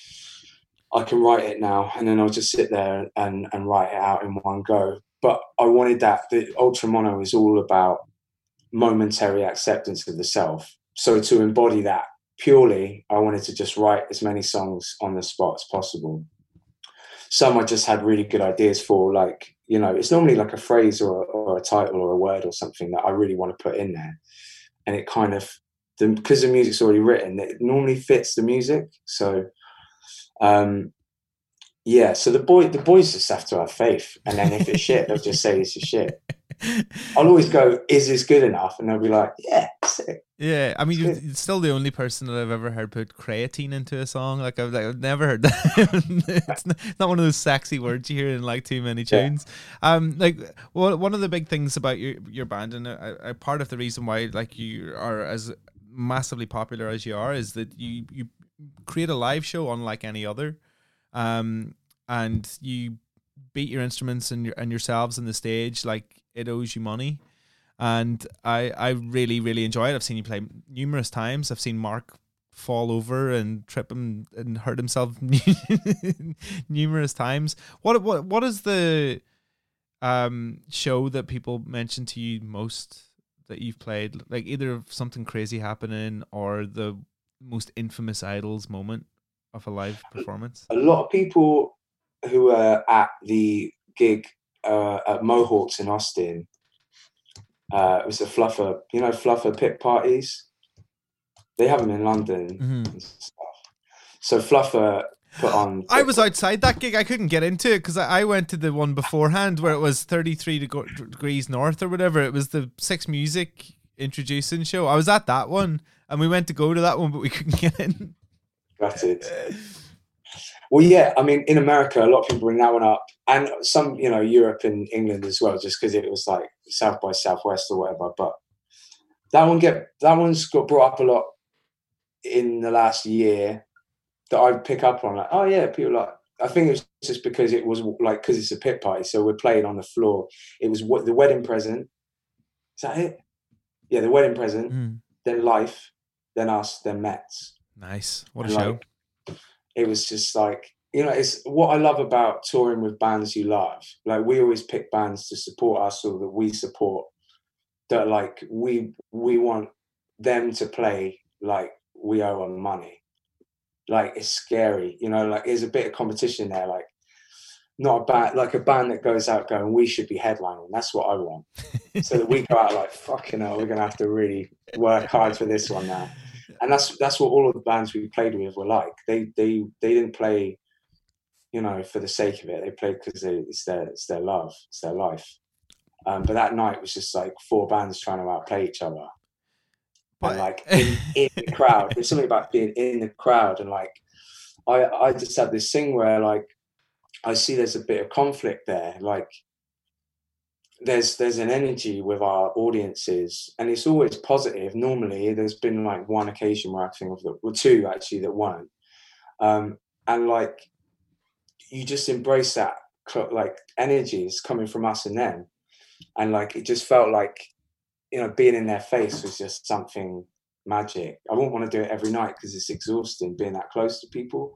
I can write it now, and then I'll just sit there and, and write it out in one go. But I wanted that. The Ultra Mono is all about momentary acceptance of the self. So to embody that purely, I wanted to just write as many songs on the spot as possible. Some I just had really good ideas for, like, you know, it's normally like a phrase or, or a title or a word or something that I really want to put in there. And it kind of, the, because the music's already written, it normally fits the music. So, um, yeah, so the boy, the boys just have to have faith. And then if it's shit, they'll just say it's a shit. I'll always go, is this good enough? And they'll be like, yeah, sick. Yeah, I mean, you're still the only person that I've ever heard put creatine into a song. Like, I've, like, I've never heard that. It's not, not one of those sexy words you hear in like too many tunes. Yeah. Um, like, well, one of the big things about your your band, and a, a part of the reason why like you are as massively popular as you are, is that you you create a live show unlike any other, um, and you beat your instruments and your and yourselves on the stage like it owes you money. And I, I really, really enjoy it. I've seen you play numerous times. I've seen Mark fall over and trip him and hurt himself numerous times. What what what is the um show that people mention to you most that you've played? Like either something crazy happening or the most infamous Idols moment of a live performance? A lot of people who were at the gig uh, at Mohawks in Austin. Uh, it was a Fluffer, you know, Fluffer pit parties. They have them in London mm-hmm. and stuff. So Fluffer put on. I was outside that gig. I couldn't get into it because I, I went to the one beforehand where it was thirty-three degrees north or whatever. It was the Six Music introducing show. I was at that one and we went to go to that one, but we couldn't get in. Gutted. Well, yeah, I mean, in America, a lot of people bring that one up, and some, you know, Europe and England as well, just because it was like South by Southwest or whatever. But that one get that one's got brought up a lot in the last year that I pick up on. Like, oh yeah, people like. I think it was just because it was like because it's a pit party, so we're playing on the floor. It was what the wedding present. Is that it? Yeah, the wedding present, mm. then Life, then us, then Mets. Nice. What a and show. Like, it was just like, you know, it's what I love about touring with bands you love. Like we always pick bands to support us or that we support, that like we we want them to play like we owe them money. Like it's scary, you know, like there's a bit of competition there. Like not a band, like a band that goes out going, we should be headlining. That's what I want. So that we go out like, fucking hell, we're going to have to really work hard for this one now. And that's that's what all of the bands we played with were like. They they they didn't play, you know, for the sake of it. They played because it's their it's their love, it's their life. Um, but that night was just like four bands trying to outplay each other, but, and like in, in the crowd. There's something about being in the crowd, and like I I just had this thing where like I see there's a bit of conflict there. Like there's there's an energy with our audiences, and it's always positive. Normally, there's been like one occasion where I think of the, well, two actually that weren't, um, and like you just embrace that like energies coming from us and them, and like it just felt like, you know, being in their face was just something magic. I wouldn't want to do it every night because it's exhausting being that close to people.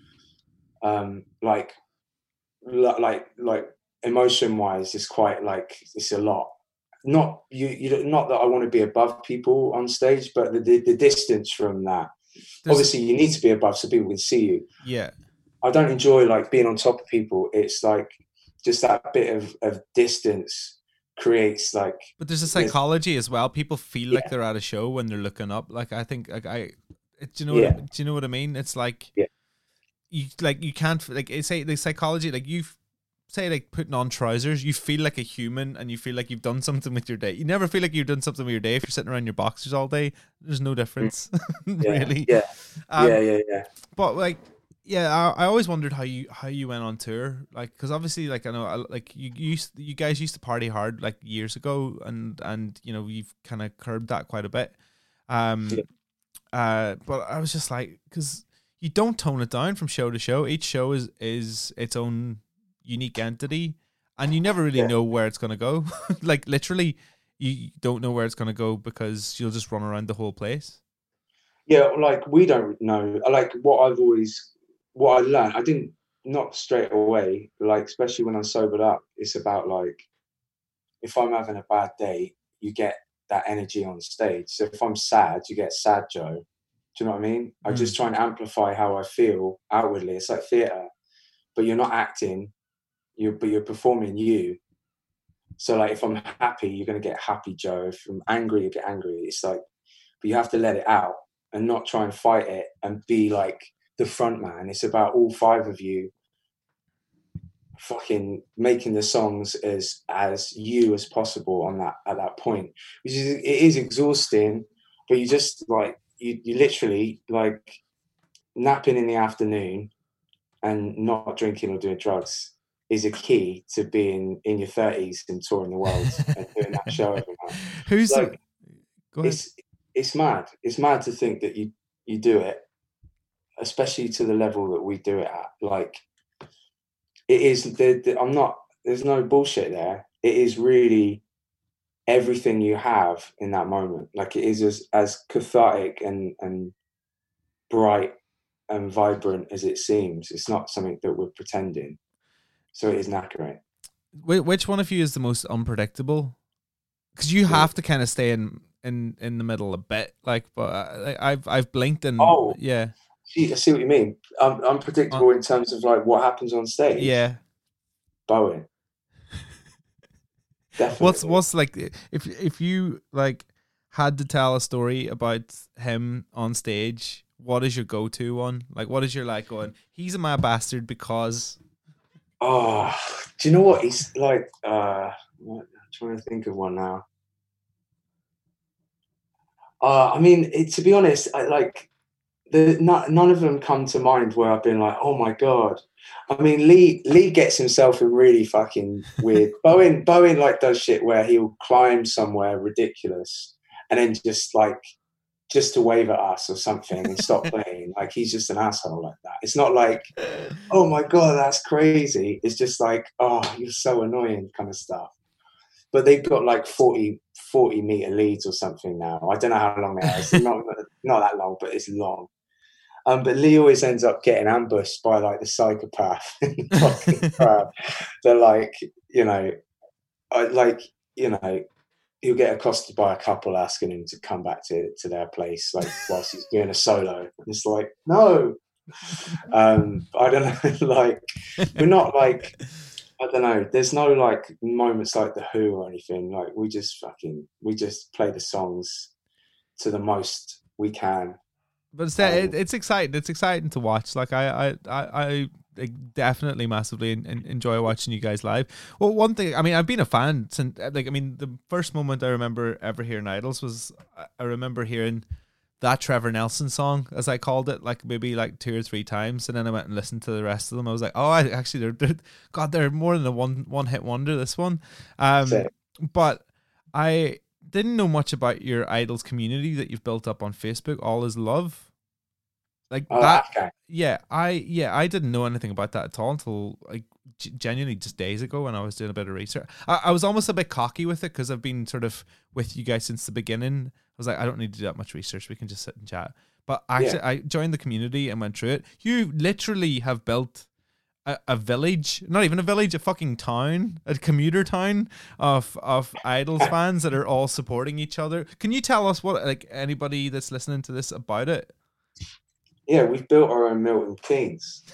Um, like, like, like. Emotion wise, it's quite like it's a lot. Not you, you. Not that I want to be above people on stage, but the the, the distance from that. There's obviously, you need to be above so people can see you. Yeah. I don't enjoy like being on top of people. It's like just that bit of, of distance creates like. But there's a psychology as well. People feel yeah. like they're at a show when they're looking up. Like I think, like I, do you know? Yeah. What I, do you know what I mean? It's like yeah. you like you can't like say the psychology like you've. Say like putting on trousers, you feel like a human and you feel like you've done something with your day. You never feel like you've done something with your day if you're sitting around your boxers all day. There's no difference. Yeah, really. Yeah. Um, yeah, yeah, yeah. But like, yeah, I, I always wondered how you how you went on tour, like because obviously, like I know, like you used you guys used to party hard like years ago, and and you know you've kind of curbed that quite a bit. Um, yeah. uh, but I was just like, because you don't tone it down from show to show. Each show is is its own unique entity, and you never really yeah. know where it's going to go. Like literally you don't know where it's going to go because you'll just run around the whole place. Yeah, like we don't know. Like what I've always what I learned, I didn't not straight away, like especially when I'm sobered up, it's about like if I'm having a bad day, you get that energy on stage. So if I'm sad, you get sad Joe. Do you know what I mean? Mm. I just try and amplify how I feel outwardly. It's like theatre, but you're not acting. You but you're performing you. So like if I'm happy, you're gonna get happy Joe. If I'm angry, you get angry. It's like, but you have to let it out and not try and fight it and be like the front man. It's about all five of you fucking making the songs as as you as possible on that at that point. Which is it is exhausting, but you just like you you literally like napping in the afternoon and not drinking or doing drugs is a key to being in your thirties and touring the world and doing that show every night. Who's like, Go ahead. It's it's mad. It's mad to think that you you do it, especially to the level that we do it at. Like it is. The, the, I'm not. There's no bullshit there. It is really everything you have in that moment. Like it is as as cathartic and and bright and vibrant as it seems. It's not something that we're pretending. So it is knackering. Which one of you is the most unpredictable? Because you have to kind of stay in, in, in the middle a bit. Like, but I, I've I've blinked and oh yeah. See, I see what you mean. Um, unpredictable uh, in terms of like what happens on stage. Yeah. Bowen. Definitely. What's what's like if if you like had to tell a story about him on stage? What is your go-to one? Like, what is your like going? He's a mad bastard because. Oh, do you know what? He's like, uh, I'm trying to think of one now. Uh, I mean, it, to be honest, I, like, the, not, none of them come to mind where I've been like, oh my God. I mean, Lee Lee gets himself in really fucking weird. Bowen, Bowen like does shit where he'll climb somewhere ridiculous and then just like, just to wave at us or something and stop playing. Like he's just an asshole like that. It's not like, oh my God, that's crazy. It's just like, oh, you're so annoying kind of stuff. But they've got like forty, forty meter leads or something now. I don't know how long they are. It's not, not that long, but it's long. Um, but Lee always ends up getting ambushed by like the psychopath in the fucking crowd. They're like, you know, I, like, you know, he'll get accosted by a couple asking him to come back to, to their place, like whilst he's doing a solo. And it's like, no. Um, I don't know, like, we're not like, I don't know, there's no like moments like The Who or anything. Like, we just fucking, we just play the songs to the most we can. But it's, um, it, it's exciting. It's exciting to watch. Like, I, I, I, I definitely massively in, in, enjoy watching you guys live. Well, one thing, I mean, I've been a fan since, like, I mean, the first moment I remember ever hearing Idols was, I remember hearing that Trevor Nelson song, as I called it, like maybe like two or three times, and then I went and listened to the rest of them. I was like, oh, I actually, they're, they're God, they're more than a one one hit wonder. This one, um, but I didn't know much about your Idols community that you've built up on Facebook. All Is Love, like oh, that. Okay. Yeah, I yeah I didn't know anything about that at all until like g- genuinely just days ago when I was doing a bit of research. I, I was almost a bit cocky with it because I've been sort of with you guys since the beginning. I was like, I don't need to do that much research. We can just sit and chat. But actually, yeah. I joined the community and went through it. You literally have built a, a village, not even a village, a fucking town, a commuter town of of Idols fans that are all supporting each other. Can you tell us what, like, anybody that's listening to this about it? Yeah, we've built our own Milton Keynes.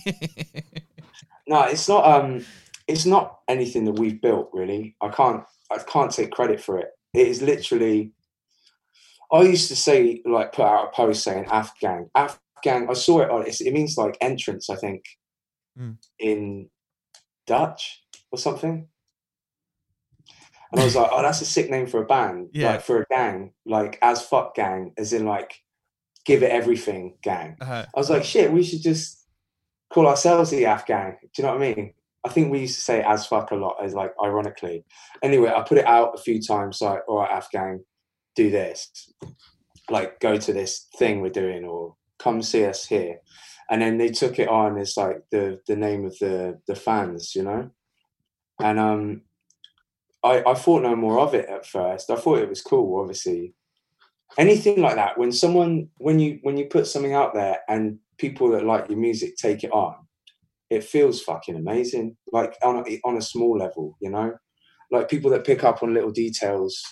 No, it's not. Um, it's not anything that we've built, really. I can't. I can't take credit for it. It is literally. I used to say, like, put out a post saying Afghan. Afghan, I saw it on it. It means like entrance, I think, mm. in Dutch or something. And I was like, oh, that's a sick name for a band. Yeah. Like, for a gang. Like, as fuck gang, as in, like, give it everything gang. Uh-huh. I was like, shit, we should just call ourselves the Afghan. Do you know what I mean? I think we used to say as fuck a lot, as like, ironically. Anyway, I put it out a few times, like, all right, Afghan, do this, like go to this thing we're doing, or come see us here. And then they took it on as like the the name of the the fans, you know. And um I I thought no more of it at first. I thought it was cool, obviously. Anything like that, when someone when you when you put something out there and people that like your music take it on, it feels fucking amazing. Like on a, on a small level, you know, like people that pick up on little details.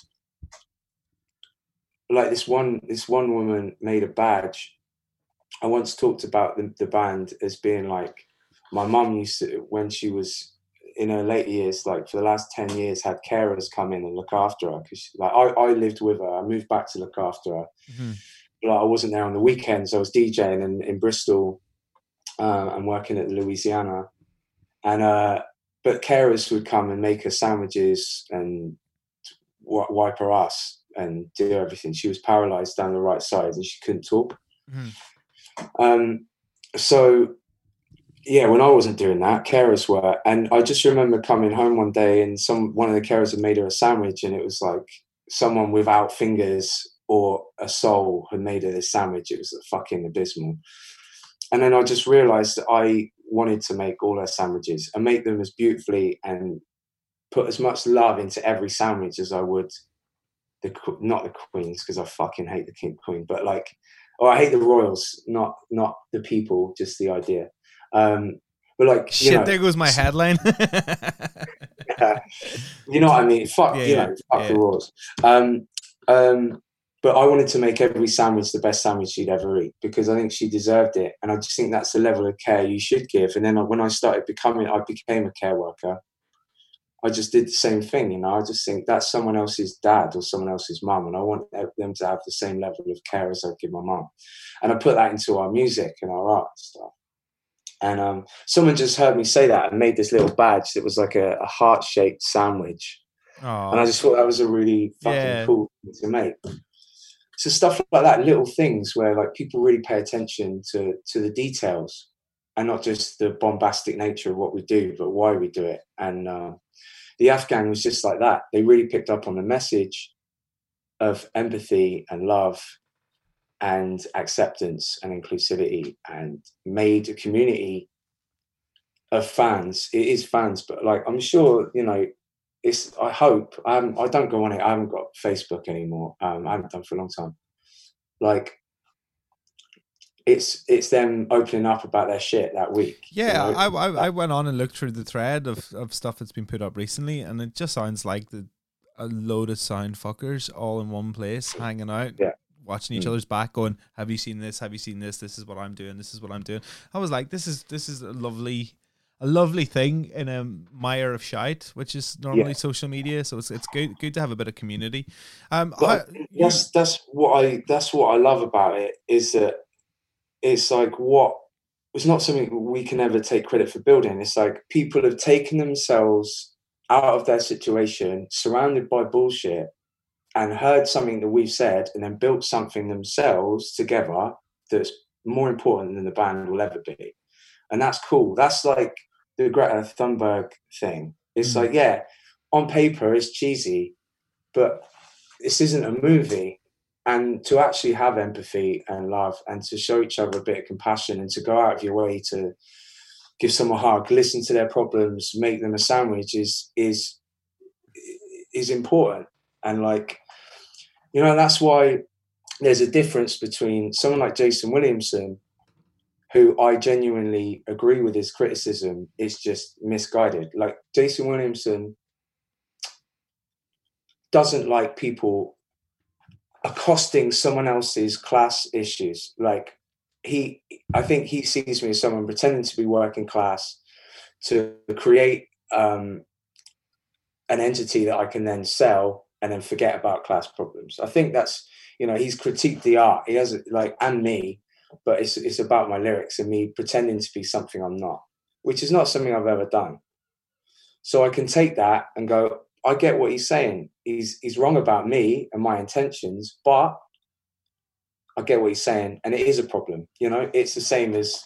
Like this one, this one woman made a badge. I once talked about the, the band as being like, my mum used to, when she was in her later years, like for the last ten years, had carers come in and look after her. Cause like I, I lived with her. I moved back to look after her. Mm-hmm. Like I wasn't there on the weekends. I was DJing in, in Bristol uh, and working at Louisiana. And, uh, but carers would come and make her sandwiches and w- wipe her ass and do everything. She was paralyzed down the right side and she couldn't talk. Mm-hmm. Um, so yeah, when I wasn't doing that, carers were. And I just remember coming home one day and some one of the carers had made her a sandwich, and it was like someone without fingers or a soul had made her this sandwich. It was fucking abysmal. And then I just realized that I wanted to make all her sandwiches and make them as beautifully and put as much love into every sandwich as I would the not the Queens, because I fucking hate the King Queen, but like, or I hate the royals, not not the people, just the idea. Um, but like, shit, you know, there goes my headline. Yeah, you know what I mean? Fuck, yeah, you know, fuck yeah. the royals. Um, um, but I wanted to make every sandwich the best sandwich she'd ever eat, because I think she deserved it, and I just think that's the level of care you should give. And then when I started becoming, I became a care worker. I just did the same thing, you know. I just think that's someone else's dad or someone else's mum, and I want them to have the same level of care as I give my mum. And I put that into our music and our art and stuff. And um, someone just heard me say that and made this little badge that was like a, a heart-shaped sandwich. Aww. And I just thought that was a really fucking yeah. cool thing to make. So stuff like that, little things where like people really pay attention to to the details and not just the bombastic nature of what we do, but why we do it. And uh, the Afghan was just like that. They really picked up on the message of empathy and love and acceptance and inclusivity, and made a community of fans. It is fans, but like, I'm sure, you know, it's, I hope, I haven't, I don't go on it. I haven't got Facebook anymore. Um, I haven't done for a long time. Like, it's, it's them opening up about their shit that week. Yeah. You know? I, I, I went on and looked through the thread of, of stuff that's been put up recently, and it just sounds like the, a load of sound fuckers all in one place, hanging out. Yeah. Watching each mm. other's back, going, have you seen this? Have you seen this? This is what I'm doing. This is what I'm doing. I was like, this is this is a lovely, a lovely thing in a mire of shite, which is normally yeah. social media. So it's it's good good to have a bit of community. Um, I, that's that's what I that's what I love about it, is that it's like what it's not something we can ever take credit for building. It's like people have taken themselves out of their situation, surrounded by bullshit, and heard something that we've said and then built something themselves together that's more important than the band will ever be. And that's cool. That's like the Greta Thunberg thing. It's mm. like, yeah, on paper it's cheesy, but this isn't a movie. And to actually have empathy and love and to show each other a bit of compassion and to go out of your way to give someone a hug, listen to their problems, make them a sandwich is is is important. And like, you know, that's why there's a difference between someone like Jason Williamson, who I genuinely agree with his criticism, is just misguided. Like Jason Williamson doesn't like people accosting someone else's class issues. Like he, I think he sees me as someone pretending to be working class to create um, an entity that I can then sell and then forget about class problems. I think that's, you know, he's critiqued the art. He hasn't like, and me, but it's it's about my lyrics and me pretending to be something I'm not, which is not something I've ever done. So I can take that and go, I get what he's saying. He's he's wrong about me and my intentions, but I get what he's saying, and it is a problem. You know, it's the same as,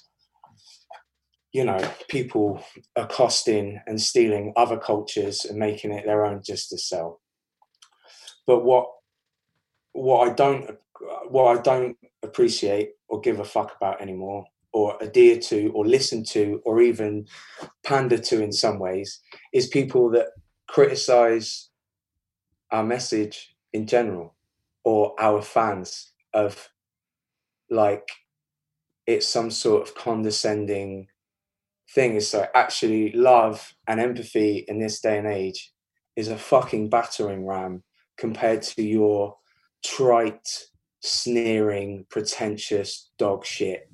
you know, people accosting and stealing other cultures and making it their own just to sell. But what what I don't what I don't appreciate or give a fuck about anymore, or adhere to, or listen to, or even pander to in some ways, is people that criticize our message in general, or our fans, of like it's some sort of condescending thing. It's like, actually love and empathy in this day and age is a fucking battering ram compared to your trite, sneering, pretentious dog shit.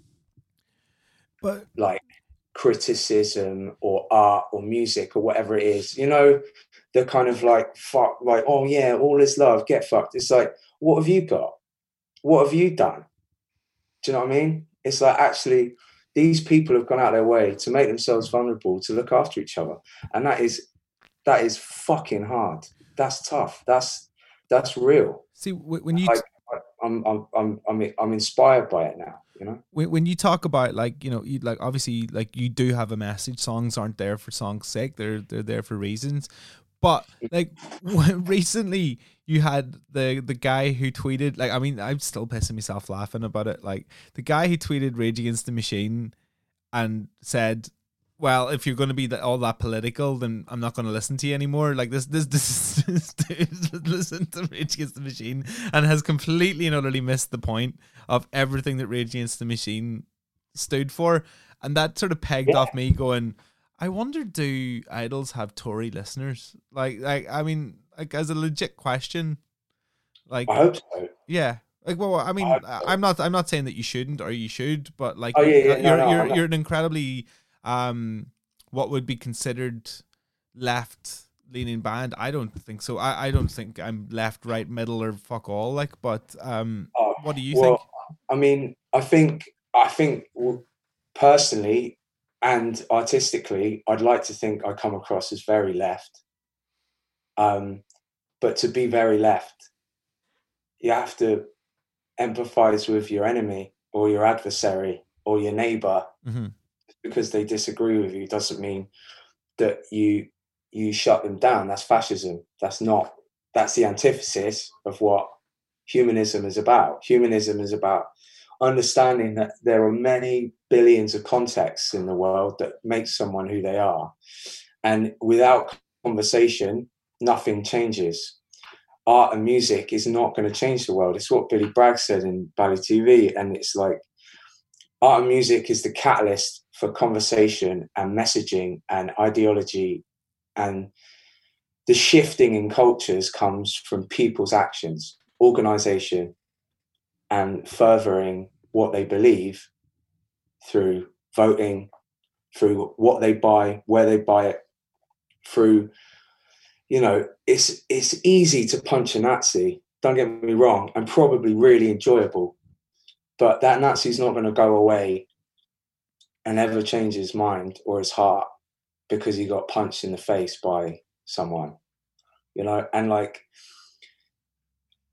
But like criticism or art or music or whatever it is, you know, the kind of like, fuck, like, oh yeah, all is love, get fucked. It's like, what have you got? What have you done? Do you know what I mean? It's like, actually, these people have gone out their way to make themselves vulnerable, to look after each other. And that is, that is fucking hard. That's tough. That's, that's real. See, when you, like, I'm, I'm, I'm, I'm, I'm inspired by it now. You know, when when you talk about like, you know, you, like obviously like you do have a message. Songs aren't there for song's sake. They're they're there for reasons. But like recently you had the the guy who tweeted, like, I mean, I'm still pissing myself laughing about it. Like the guy who tweeted Rage Against the Machine and said, well, if you're going to be that, all that political, then I'm not going to listen to you anymore. Like this, this, this, this dude listen to Rage Against the Machine and has completely and utterly missed the point of everything that Rage Against the Machine stood for. And that sort of pegged yeah. off me going, I wonder, do idols have Tory listeners? Like, like, I mean, like as a legit question, like, I hope so. Yeah. Like, well, I mean, I I'm not, I'm not saying that you shouldn't or you should, but like, oh, yeah, yeah, you're, no, no, you're, you're an incredibly, um, what would be considered left leaning band. I don't think so. I, I don't think I'm left, right, middle, or fuck all. Like, but um, uh, what do you well, think? I mean, I think, I think personally and artistically, I'd like to think I come across as very left. Um, but to be very left, you have to empathize with your enemy or your adversary or your neighbor. Mm-hmm. Because they disagree with you doesn't mean that you you shut them down. That's fascism. That's not, that's the antithesis of what humanism is about. Humanism is about understanding that there are many billions of contexts in the world that make someone who they are. And without conversation, nothing changes. Art and music is not going to change the world. It's what Billy Bragg said in Bally T V. And it's like, art and music is the catalyst for conversation and messaging and ideology, and the shifting in cultures comes from people's actions, organization, and furthering what they believe through voting, through what they buy, where they buy it, through, you know, it's it's easy to punch a Nazi, don't get me wrong, and probably really enjoyable, but that Nazi's not going to go away and ever change his mind or his heart because he got punched in the face by someone, you know. And like,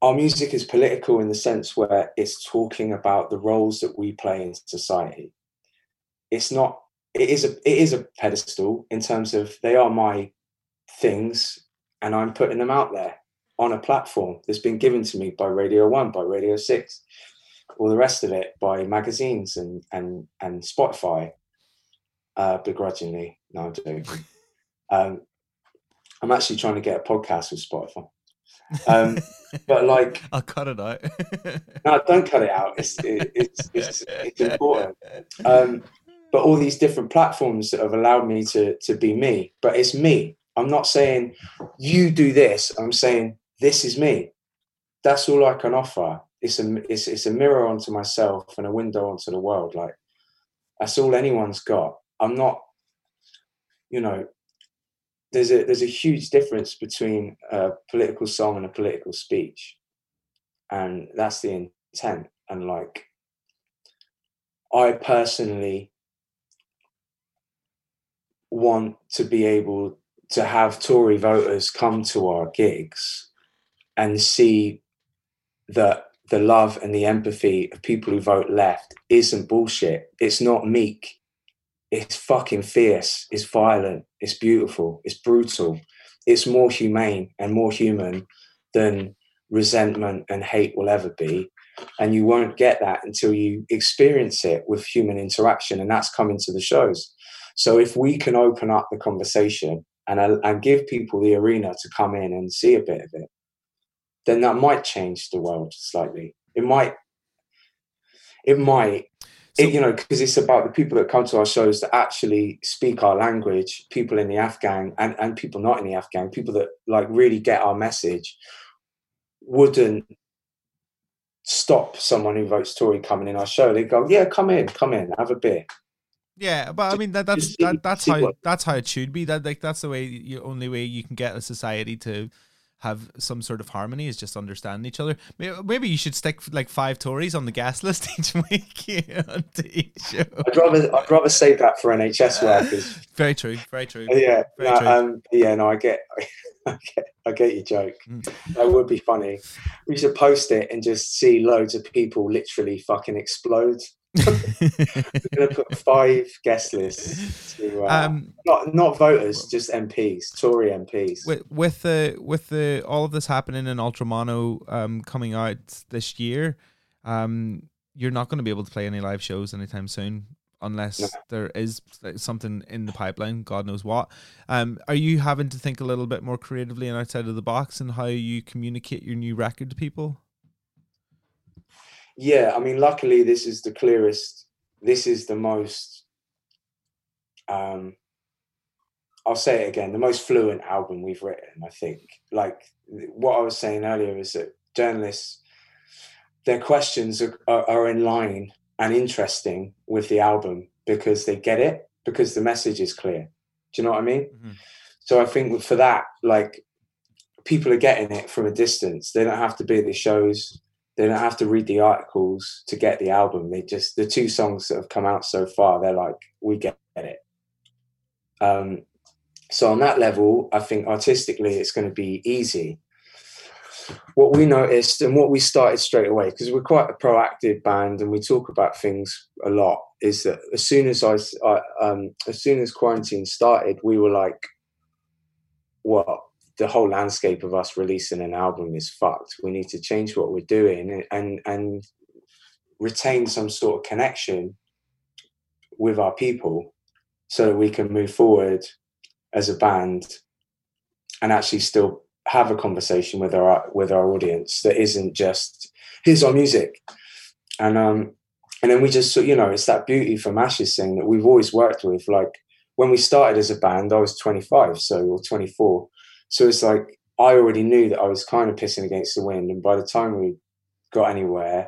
our music is political in the sense where it's talking about the roles that we play in society. It's not, it is a, it is a pedestal in terms of they are my things and I'm putting them out there on a platform that's been given to me by Radio One, by Radio Six, all the rest of it by magazines and, and, and Spotify, uh, begrudgingly. No, I'm joking. um, I'm actually trying to get a podcast with Spotify. Um, but like, I'll cut it out. No, don't cut it out. It's it, it's, it's it's important. Um, but all these different platforms that have allowed me to to be me. But it's me. I'm not saying you do this. I'm saying this is me. That's all I can offer. It's a it's it's a mirror onto myself and a window onto the world. Like that's all anyone's got. I'm not. You know. There's a there's a huge difference between a political song and a political speech, and that's the intent. And like, I personally want to be able to have Tory voters come to our gigs and see that the love and the empathy of people who vote left isn't bullshit. It's not meek. It's fucking fierce, it's violent, it's beautiful, it's brutal. It's more humane and more human than resentment and hate will ever be. And you won't get that until you experience it with human interaction, and that's coming to the shows. So if we can open up the conversation and, uh, and give people the arena to come in and see a bit of it, then that might change the world slightly. It might, it might, So, it, you know, because it's about the people that come to our shows that actually speak our language, people in the Afghan and, and people not in the Afghan, people that like really get our message, wouldn't stop someone who votes Tory coming in our show. They go, yeah, come in, come in, have a beer. Yeah, but I mean that that's that, that's how that's how it should be. That like that's the way you only way you can get a society to have some sort of harmony is just understanding each other. Maybe you should stick like five Tories on the guest list each week on each show. I'd rather I'd rather save that for N H S workers. Very true, very true. Yeah, very no, true. Um, yeah, no, I get, I get, I get your joke. Mm. That would be funny. We should post it and just see loads of people literally fucking explode. We're gonna put five guest lists to uh, um, not not voters, just M Ps, Tory M Ps. With with the with the all of this happening in Ultramono um, coming out this year, um, you're not going to be able to play any live shows anytime soon unless no. there is something in the pipeline. God knows what. Um, are you having to think a little bit more creatively and outside of the box in how you communicate your new record to people? Yeah, I mean, luckily this is the clearest, this is the most, um, I'll say it again, the most fluent album we've written, I think. Like what I was saying earlier is that journalists, their questions are, are, are in line and interesting with the album because they get it, because the message is clear. Do you know what I mean? Mm-hmm. So I think for that, like people are getting it from a distance. They don't have to be at the shows. They don't have to read the articles to get the album. They just, the two songs that have come out so far, they're like, we get it. Um, so on that level, I think artistically it's going to be easy. What we noticed and what we started straight away, because we're quite a proactive band and we talk about things a lot, is that as soon as I, I um, as soon as quarantine started, we were like, what? The whole landscape of us releasing an album is fucked. We need to change what we're doing and and retain some sort of connection with our people so that we can move forward as a band and actually still have a conversation with our with our audience that isn't just here's our music. And um and then we just, you know, it's that beauty from Ash's thing that we've always worked with. Like when we started as a band, I was twenty-five, so or twenty-four. So it's like I already knew that I was kind of pissing against the wind, and by the time we got anywhere,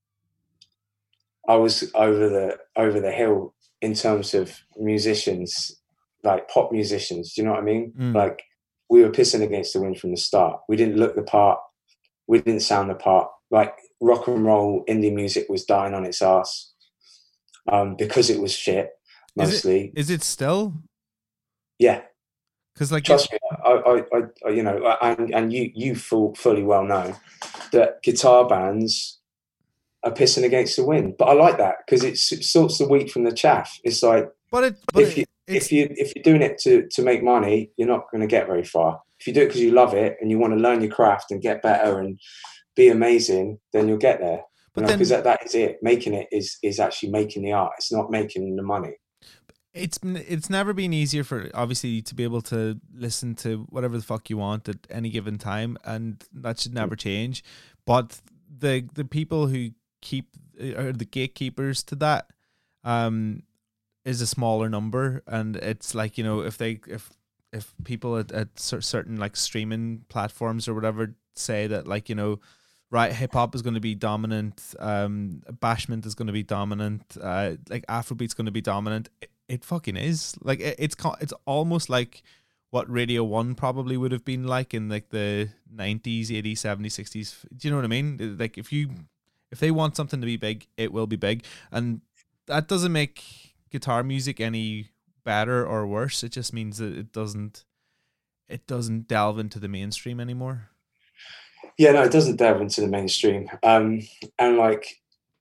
I was over the over the hill in terms of musicians, like pop musicians. Do you know what I mean? Mm. Like we were pissing against the wind from the start. We didn't look the part. We didn't sound the part. Like rock and roll indie music was dying on its ass um, because it was shit mostly. Is it, is it still? Yeah. Because like trust me, I, I, I, you know, and and you you full, fully well know that guitar bands are pissing against the wind. But I like that because it sorts the wheat from the chaff. It's like, but it, but if you it, if you if you're doing it to to make money, you're not going to get very far. If you do it because you love it and you want to learn your craft and get better and be amazing, then you'll get there. But because that, that is it. Making it is is actually making the art. It's not making the money. It's it's never been easier for obviously to be able to listen to whatever the fuck you want at any given time, and that should never change. But the the people who keep or the gatekeepers to that um is a smaller number, and it's like, you know, if they if if people at, at certain like streaming platforms or whatever say that, like, you know, right, hip hop is going to be dominant, um, bashment is going to be dominant, uh, like Afrobeat's going to be dominant. It, it fucking is. Like it, it's it's almost like what Radio One probably would have been like in like the nineties, eighties, seventies, sixties. Do you know what I mean? Like if you if they want something to be big, it will be big, and that doesn't make guitar music any better or worse. It just means that it doesn't it doesn't delve into the mainstream anymore. Yeah, no, it doesn't delve into the mainstream. Um, and like,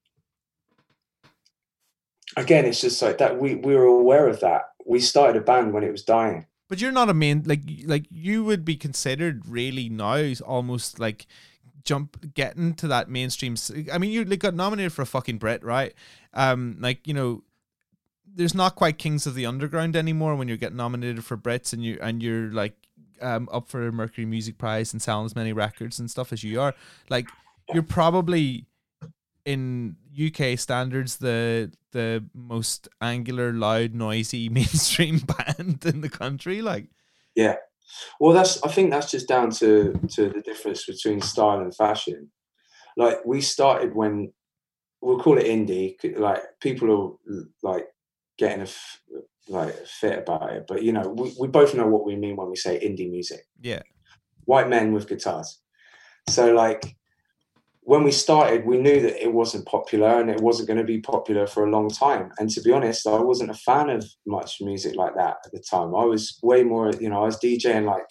again, it's just like that. We, we were aware of that. We started a band when it was dying. But you're not a main, like, like you would be considered really now almost like jump, getting to that mainstream. I mean, you like, got nominated for a fucking Brit, right? Um, like, you know, there's not quite Kings of the Underground anymore when you're getting nominated for Brits and you, and you're like, Um, up for a Mercury Music Prize and selling as many records and stuff as you are. Like, you're probably in U K standards the the most angular, loud, noisy mainstream band in the country. Like, yeah, well, that's I think that's just down to to the difference between style and fashion. Like, we started when we'll call it indie. Like, people are like getting a like fit about it, but you know, we, we both know what we mean when we say indie music. Yeah, white men with guitars. So like, when we started, we knew that it wasn't popular and it wasn't going to be popular for a long time. And to be honest, I wasn't a fan of much music like that at the time. I was way more, you know, I was DJing like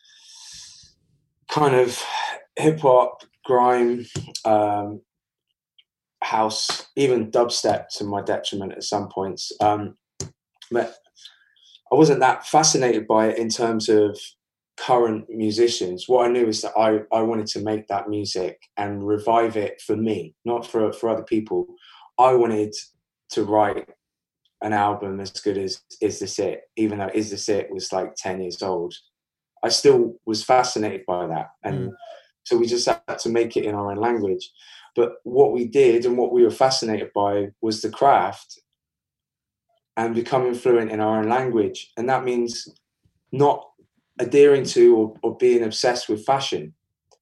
kind of hip hop, grime, um, house, even dubstep to my detriment at some points. Um, but I wasn't that fascinated by it in terms of current musicians. What I knew is that I, I wanted to make that music and revive it for me, not for, for other people. I wanted to write an album as good as Is This It, even though Is This It was like ten years old. I still was fascinated by that. And mm. so we just had to make it in our own language. But what we did and what we were fascinated by was the craft and becoming fluent in our own language. And that means not adhering to or, or being obsessed with fashion.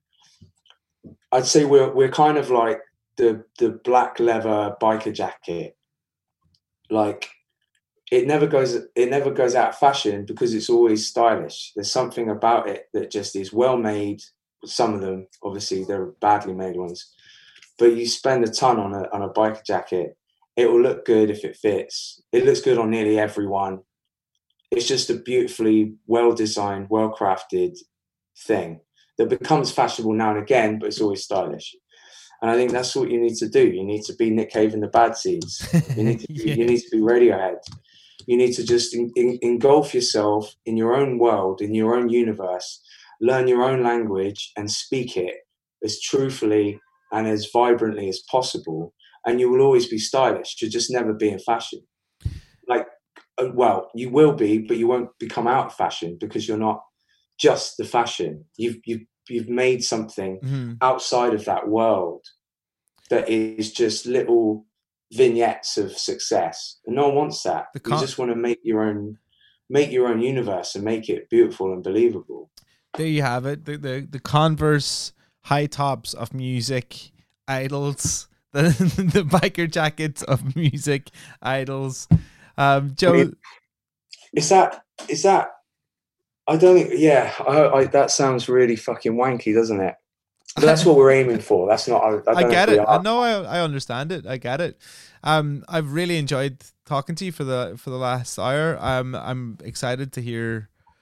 I'd say we're we're kind of like the the black leather biker jacket. Like, it never goes it never goes out of fashion because it's always stylish. There's something about it that just is well made. Some of them, obviously, they're badly made ones. But you spend a ton on a on a biker jacket, it will look good if it fits. It looks good on nearly everyone. It's just a beautifully well-designed, well-crafted thing that becomes fashionable now and again, but it's always stylish. And I think that's what you need to do. You need to be Nick Cave and the Bad Seeds. You need to be, yeah. you need to be Radiohead. You need to just in, in, engulf yourself in your own world, in your own universe, learn your own language and speak it as truthfully and as vibrantly as possible. And you will always be stylish. You'll just never be in fashion. Like, well, you will be, but you won't become out of fashion because you're not just the fashion. You've you've you've made something mm-hmm. outside of that world that is just little vignettes of success, and no one wants that. Con- you just want to make your own, make your own universe and make it beautiful and believable. There you have it. The the, the Converse high tops of music, idols. The the biker jackets of music, idols. Um, Joe, I mean, is that is that? I don't think. Yeah, I, I, that sounds really fucking wanky, doesn't it? But that's what we're aiming for. That's not. I, I, don't I get know it. I know. I I understand it. I get it. Um, I've really enjoyed talking to you for the for the last hour. Um, I'm excited to hear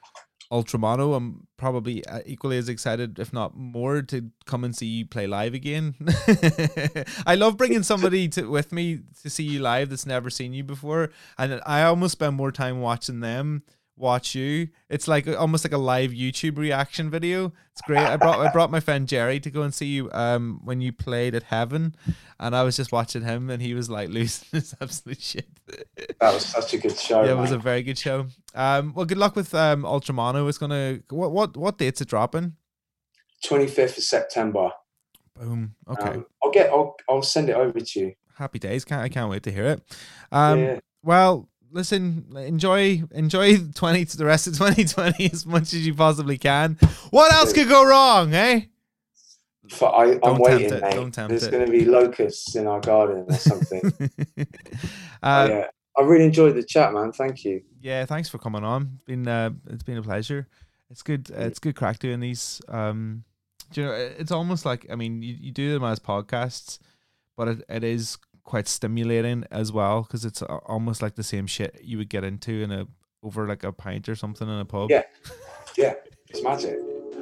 Ultramono, I'm probably equally as excited, if not more, to come and see you play live again. I love bringing somebody to with me to see you live that's never seen you before, and I almost spend more time watching them watch you. It's like almost like a live YouTube reaction video. It's great. I brought I brought my friend Jerry to go and see you um when you played at Heaven, and I was just watching him, and he was like losing his absolute shit. That was such a good show. Yeah, man. it was a very good show. Um, well, good luck with um Ultramono. It's gonna what what what date's it dropping? twenty-fifth of September. Boom. Okay. Um, I'll get. I'll. I'll send it over to you. Happy days. Can't I can't wait to hear it. Um. Yeah. Well. Listen, enjoy enjoy twenty to the rest of twenty twenty as much as you possibly can. What else could go wrong, eh? For, I, I'm Don't waiting, tempt it. mate. Don't tempt There's it. going to be locusts in our garden or something. uh, yeah, I really enjoyed the chat, man. Thank you. Yeah, thanks for coming on. It's been uh, it's been a pleasure. It's good. Uh, it's good crack doing these. Um, do you know, it's almost like, I mean, you, you do them as podcasts, but it, it is quite stimulating as well, because it's almost like the same shit you would get into in a over like a pint or something in a pub. Yeah, yeah, it's magic.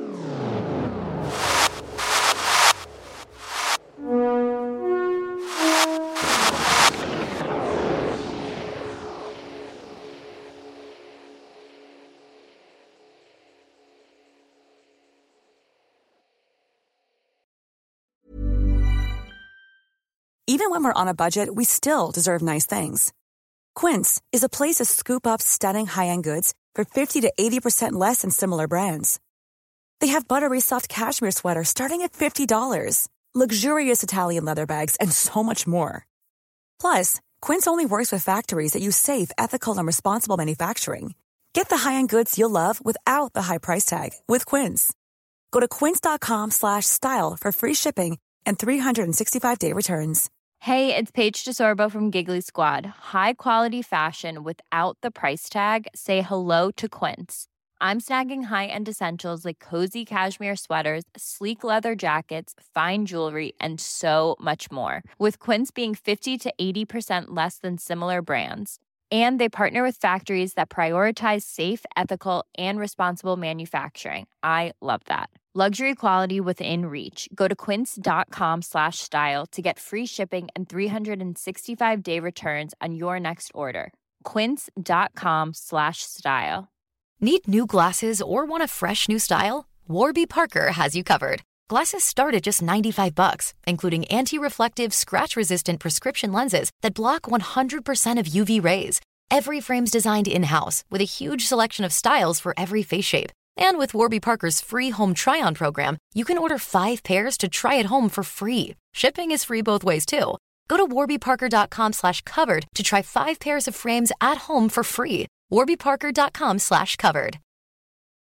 Even when we're on a budget, we still deserve nice things. Quince is a place to scoop up stunning high-end goods for fifty to eighty percent less than similar brands. They have buttery soft cashmere sweaters starting at fifty dollars, luxurious Italian leather bags, and so much more. Plus, Quince only works with factories that use safe, ethical, and responsible manufacturing. Get the high-end goods you'll love without the high price tag with Quince. Go to quince.com slash style for free shipping and three sixty-five day returns. Hey, it's Paige DeSorbo from Giggly Squad. High quality fashion without the price tag. Say hello to Quince. I'm snagging high-end essentials like cozy cashmere sweaters, sleek leather jackets, fine jewelry, and so much more. With Quince being fifty to eighty percent less than similar brands. And they partner with factories that prioritize safe, ethical, and responsible manufacturing. I love that. Luxury quality within reach. Go to quince.com slash style to get free shipping and three sixty-five day returns on your next order. Quince.com slash style. Need new glasses or want a fresh new style? Warby Parker has you covered. Glasses start at just ninety-five bucks, including anti-reflective, scratch-resistant prescription lenses that block one hundred percent of U V rays. Every frame's designed in-house with a huge selection of styles for every face shape. And with Warby Parker's free home try-on program, you can order five pairs to try at home for free. Shipping is free both ways, too. Go to warbyparker.com slash covered to try five pairs of frames at home for free. warbyparker.com slash covered.